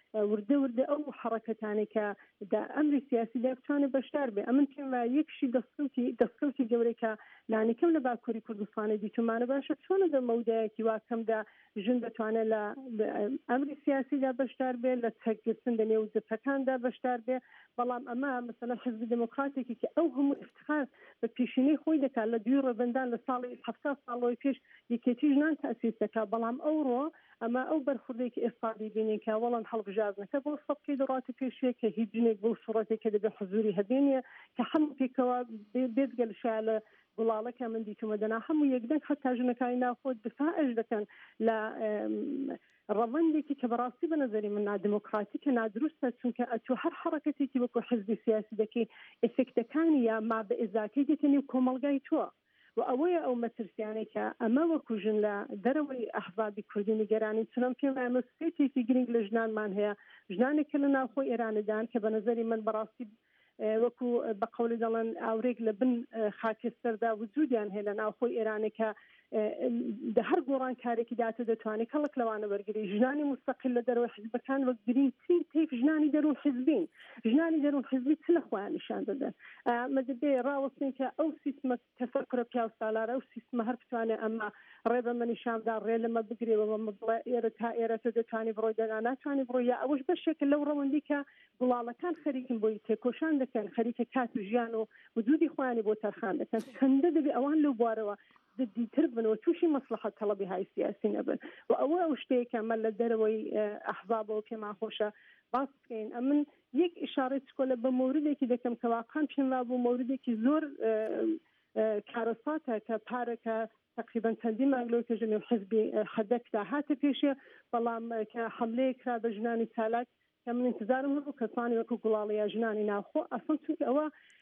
وردە ئەو حرەکەتانی کە ئەمری سیاسی دەتوانێت بەشدار بێ ئەمن پێما یەکشی دەستکەوتی گەورەی لانیکەم لە باکووری کوردستانی دیتومانە باشە چۆنە دە مەودایەکی واکەمدا ژن دەتوانێت لە ئەمری سیاسیدا بەشدار بێ لە چەکگرتن لە نێو جەپەکاندا بەشدار بێ بەڵام ئەمە مەسەلا حزبی دموکراتێکی کە ئەو هەموو افتخار بە پیشینەی خۆی دەکات لە دوی ڕێبەندان لە ساڵی 70 ساڵەوەی پێش یەکێتی ژنان تەسیس دەکات بەڵام ئەوڕۆ ئەمە ئەو بەرخوردێکی ئێستا بینین کە وەڵام هەڵبژاردنەکە بۆ سەبکەی دەڕاتی پێشوێ کە هیچ جنێک بۆ سوڕەتێک کە دەبێت حزوری هەبێنیە کە هەموو پێکەوە بێتگەل شایە لە گوڵاڵەکە من دیتومە دەنا هەموو یەکدەنگ حتا ژنەکانی ناخۆت دفاعش دەکەن لە ڕەوەندێکی کە بەڕاستی بە نەزەری من نادموکراتیکە نادروستە چونکە ئەتو هەر حرەکەتێکی وەکو حزبی سیاسی دەکەی ئفکتەکانی یا ما بە ئێزاکەی دێتنی و کۆمەڵگای تۆ و ئەوەیە ئەو مەترسیانەی کە ئەمە وەکو ژن لە دەرەوەی ئەحزابی کوردی نیگەرانی چونم پێم ئەمە سپێتێکی گرنگ لە ژنانمان هەیە ژنانێکە لە ناوخۆی ئێرانەدان کە بە نەزەری من بەڕاستی وەکو بە قەولی دەڵێن ئاورێک لە بن خاکستەردا وجودیان هەیە لە ناوخۆی ئێرانێکە هەر گۆڕان کارێکی داتە دەتوانێت کەڵک لەوانە وەرگری ژنانی مستەقل لە دەرەوەی حزبەکان وەک گرنگترین تێف ژنانی دەروون حزبین ژنانی دەروون حزبی چ لە خۆیان نیشان دەدەن مەدەبێ ڕاوەستین کە ئەو سیستمە تەفەکرە پیاو سالارە ئەو سیستمە هەر بتوانێت ئەمە ڕێ بە منیشاندا ڕێ لەمە بگرێەوە بڵێ ئێرە تا ئێرە تۆ دەتوانانی بڕۆی دەنا ناتوانانی بڕۆی یا ئەوەش بەشێکە لەو ڕەوەندی کە گوڵاڵەکان خەریکن بۆی تێکۆشان دەکەن خەریکە کات و ژیان و وجودی خۆیانی بۆ تەرخان دەکەن چەندە دەبێ ئەوان لەو بوارەوە دیتر بنەوە تووشی مەسلحەت تەڵەبی های سیاسی نەبن و ئەوە ئەو شتەیە کە مە لە دەرەوەی ئەحزابەوە پێمان خۆشە باس بکەین ئەمن یەک ئیشارەت چکۆلە بە مۆردێکی دەکەم کە واقعاً پێم وا بوو مۆردێکی زۆر کارەساتە کە پارەکە تقریبا چەندین مانگلەوە کە ژنێ حزبی حەدەکدا هاتە پێشێ بەڵام کە حملەیە کرا بە ژنانی چالاک کە من انتظارم هەبوو کەسانی وەکو گوڵاڵەیە ژنانی ناوخۆ ئەسڵ چونکە ئەوە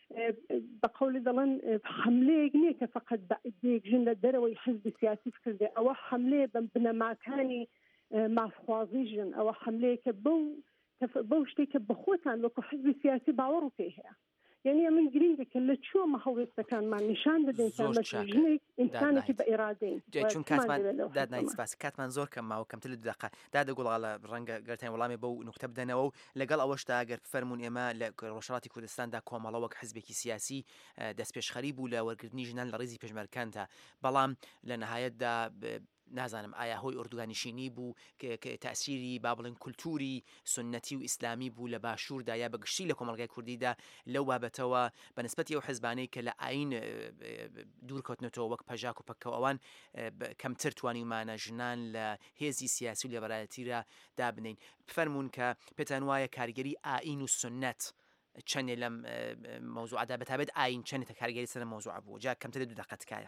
بە قەولی دەڵێن حملەیەک نییە کە فقط ژن لە دەرەوەی حزبی سیاسی بکردێ ئەوە حملەیە بە بنەماکانی مافخوازی ژن ئەوە حملەیە کە بەو شتێکە بەخۆتان وەکو حزبی سیاسی باوەڕ و پێ هەیە یعنی من گرینگە کە لە چووە هەڵوێستەکانمان نیشان بدەین ژنێک ئینسانێکی بە ئێرادەین چون کاتمان دادنای سپاس کاتمان زۆر کەم ماوە کەمتر لە دقە دادە گوڵاڵە ڕەنگە گەرتین وەڵامی بەو نوکتە بدەنەوە و لەگەڵ ئەوەشتا ئەگەر فەرمونون ئێمە لە ڕۆژهەڵاتی کوردستاندا کۆمەڵە وەک حزبێکی سیاسی دەست پێشخەری بوو لە وەرگرتنی ژنان لە ڕێزی پێشمەرکاندا بەڵام لە نەهایەتدا نازانم ئایا هۆی ئۆردوگانیشینی بوو کە تاسیری با بڵێن کولتوری سنەتی و ئیسلامی بوو لە باشووردا یا بەگشتی لە کۆمەڵگای کوردیدا لەو بابەتەوە بەنسبەتی ئەو حزبانەی کە لە ئاین دوورکەوتنەوە وەک پەژاک و پەکە ئەوان کەمتر توانیمانە ژنان لە هێزی سیاسی و لێبەرایەتیدا دابنین بفەرمونون کە پێتان وایە کارگەری ئاین و سنەت چەندێ لەم مەوزوعدا بەتابێت ئاین چەندێتە کارگەری سەر مەوزوع بوو جا کەمتر لە 2 دقە تکایە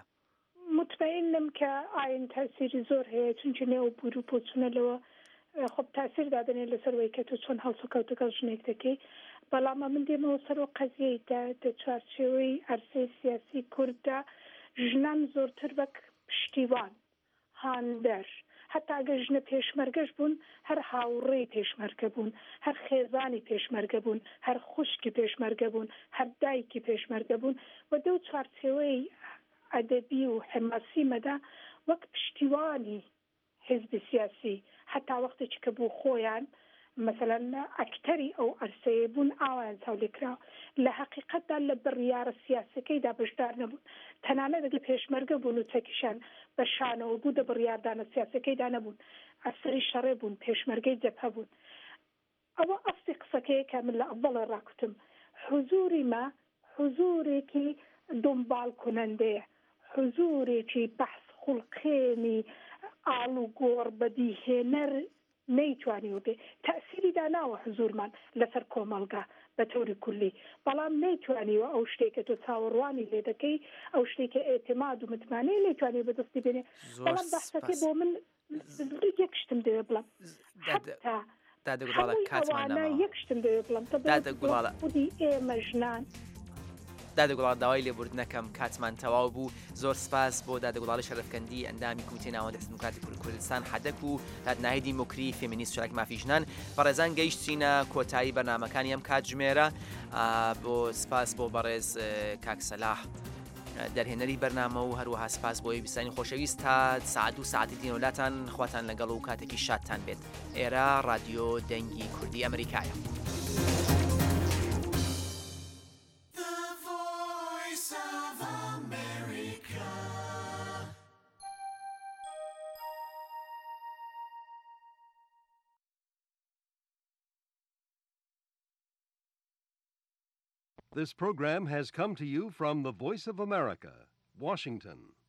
مطمئنم کە ئاین تاسیری زۆر هەیە چونکە نێو بور و پۆچونەلەوە خۆ تاسیر دادنێ لەسەرەوەی کە تۆ چۆن هەڵسەکەوتەکە ژنێک دەکەی بەڵام من دێمەوە سەرەوە قەزیەیدا دە چوارچێوەی ئەرسەی سیاسی کورددا ژنان زۆرتر بە پشتیوان هاندەر حتا ئەگەر ژنە پێشمەرگەش بوون هەر هاوڕێی پێشمەرگە بوون هەر خێزانی پێشمەرگە بوون هەر خوشکی پێشمەرگە بوون هەر دایکی پێشمەرگە بوون و دە چوارچێوەی ئەدەبی و حماسی مەدا وەک پشتیوانی حزبی سیاسی حتا وەختێکی کە بوو خۆیان مثلا ئەکتەری ئەو ئەرسەیە بوون ئاوایان چاولێکراوە لە حەقیقەتدا لە بڕیارە سیاسەکەیدا بەشدار نەبوون تەنانەت لە پێشمەرگە بوون و چەکیشان بە شانەوە بوو دە بڕیاردانە سیاسەکەیدا نەبوون ئەسری شەڕێ بوون پێشمەرگەی جەبهە بوون ئەوە ئەستی قسەکەیە کە من لە ئەوڵە ڕاکوتم حوزوری ما حوزورێکی دنبال کنندەیە حضورێکی بەحث خوڵقێنی ئاڵ و گۆڕ بەدیهێنەر نەیتوانیوە بێ تەسیری داناوە حزورمان لەسەر کۆمەڵگا بە تۆری کولی بەڵام نەیتوانیوە ئەو شتێکە تۆ چاوەڕوانی لێ دەکەی ئەو شتێکە ئێتماد و متمانەی نەیتوانێت بەدەستی بێنێ بەڵام بەحسەکە بۆ من یەک شتم دەوێ بڵم حتا یەک شتم دەوێ بڵم خودی ئێمە ژنان دادەگوڵات داوای لێبوردنەکەم کاتمان تەواو بوو زۆر سپاس بۆ دادەگوڵاڵی شەرەفکەندی ئەندامی کومیتەی ناوەندی دموکراتی کوردستان حەدەک و دادناهی دیموکری فێمینیست شەرک مافی ژنان بەڕێزان گەیشتینە کۆتایی بەرنامەکانی ئەم کاتژمێرە بۆ سپاس بۆ بەڕێز کاک سەلاح دەرهێنەری بەرنامە و هەروەها سپاس بۆی بیستانی خۆشەویست تا ساعت و ساعتی دینەولاتان خواتان لەگەڵ و کاتێکی شادتان بێت. ئێرە رادیۆ دەنگی کوردی ئەمریکایە. This program has come to you from the Voice of America, Washington.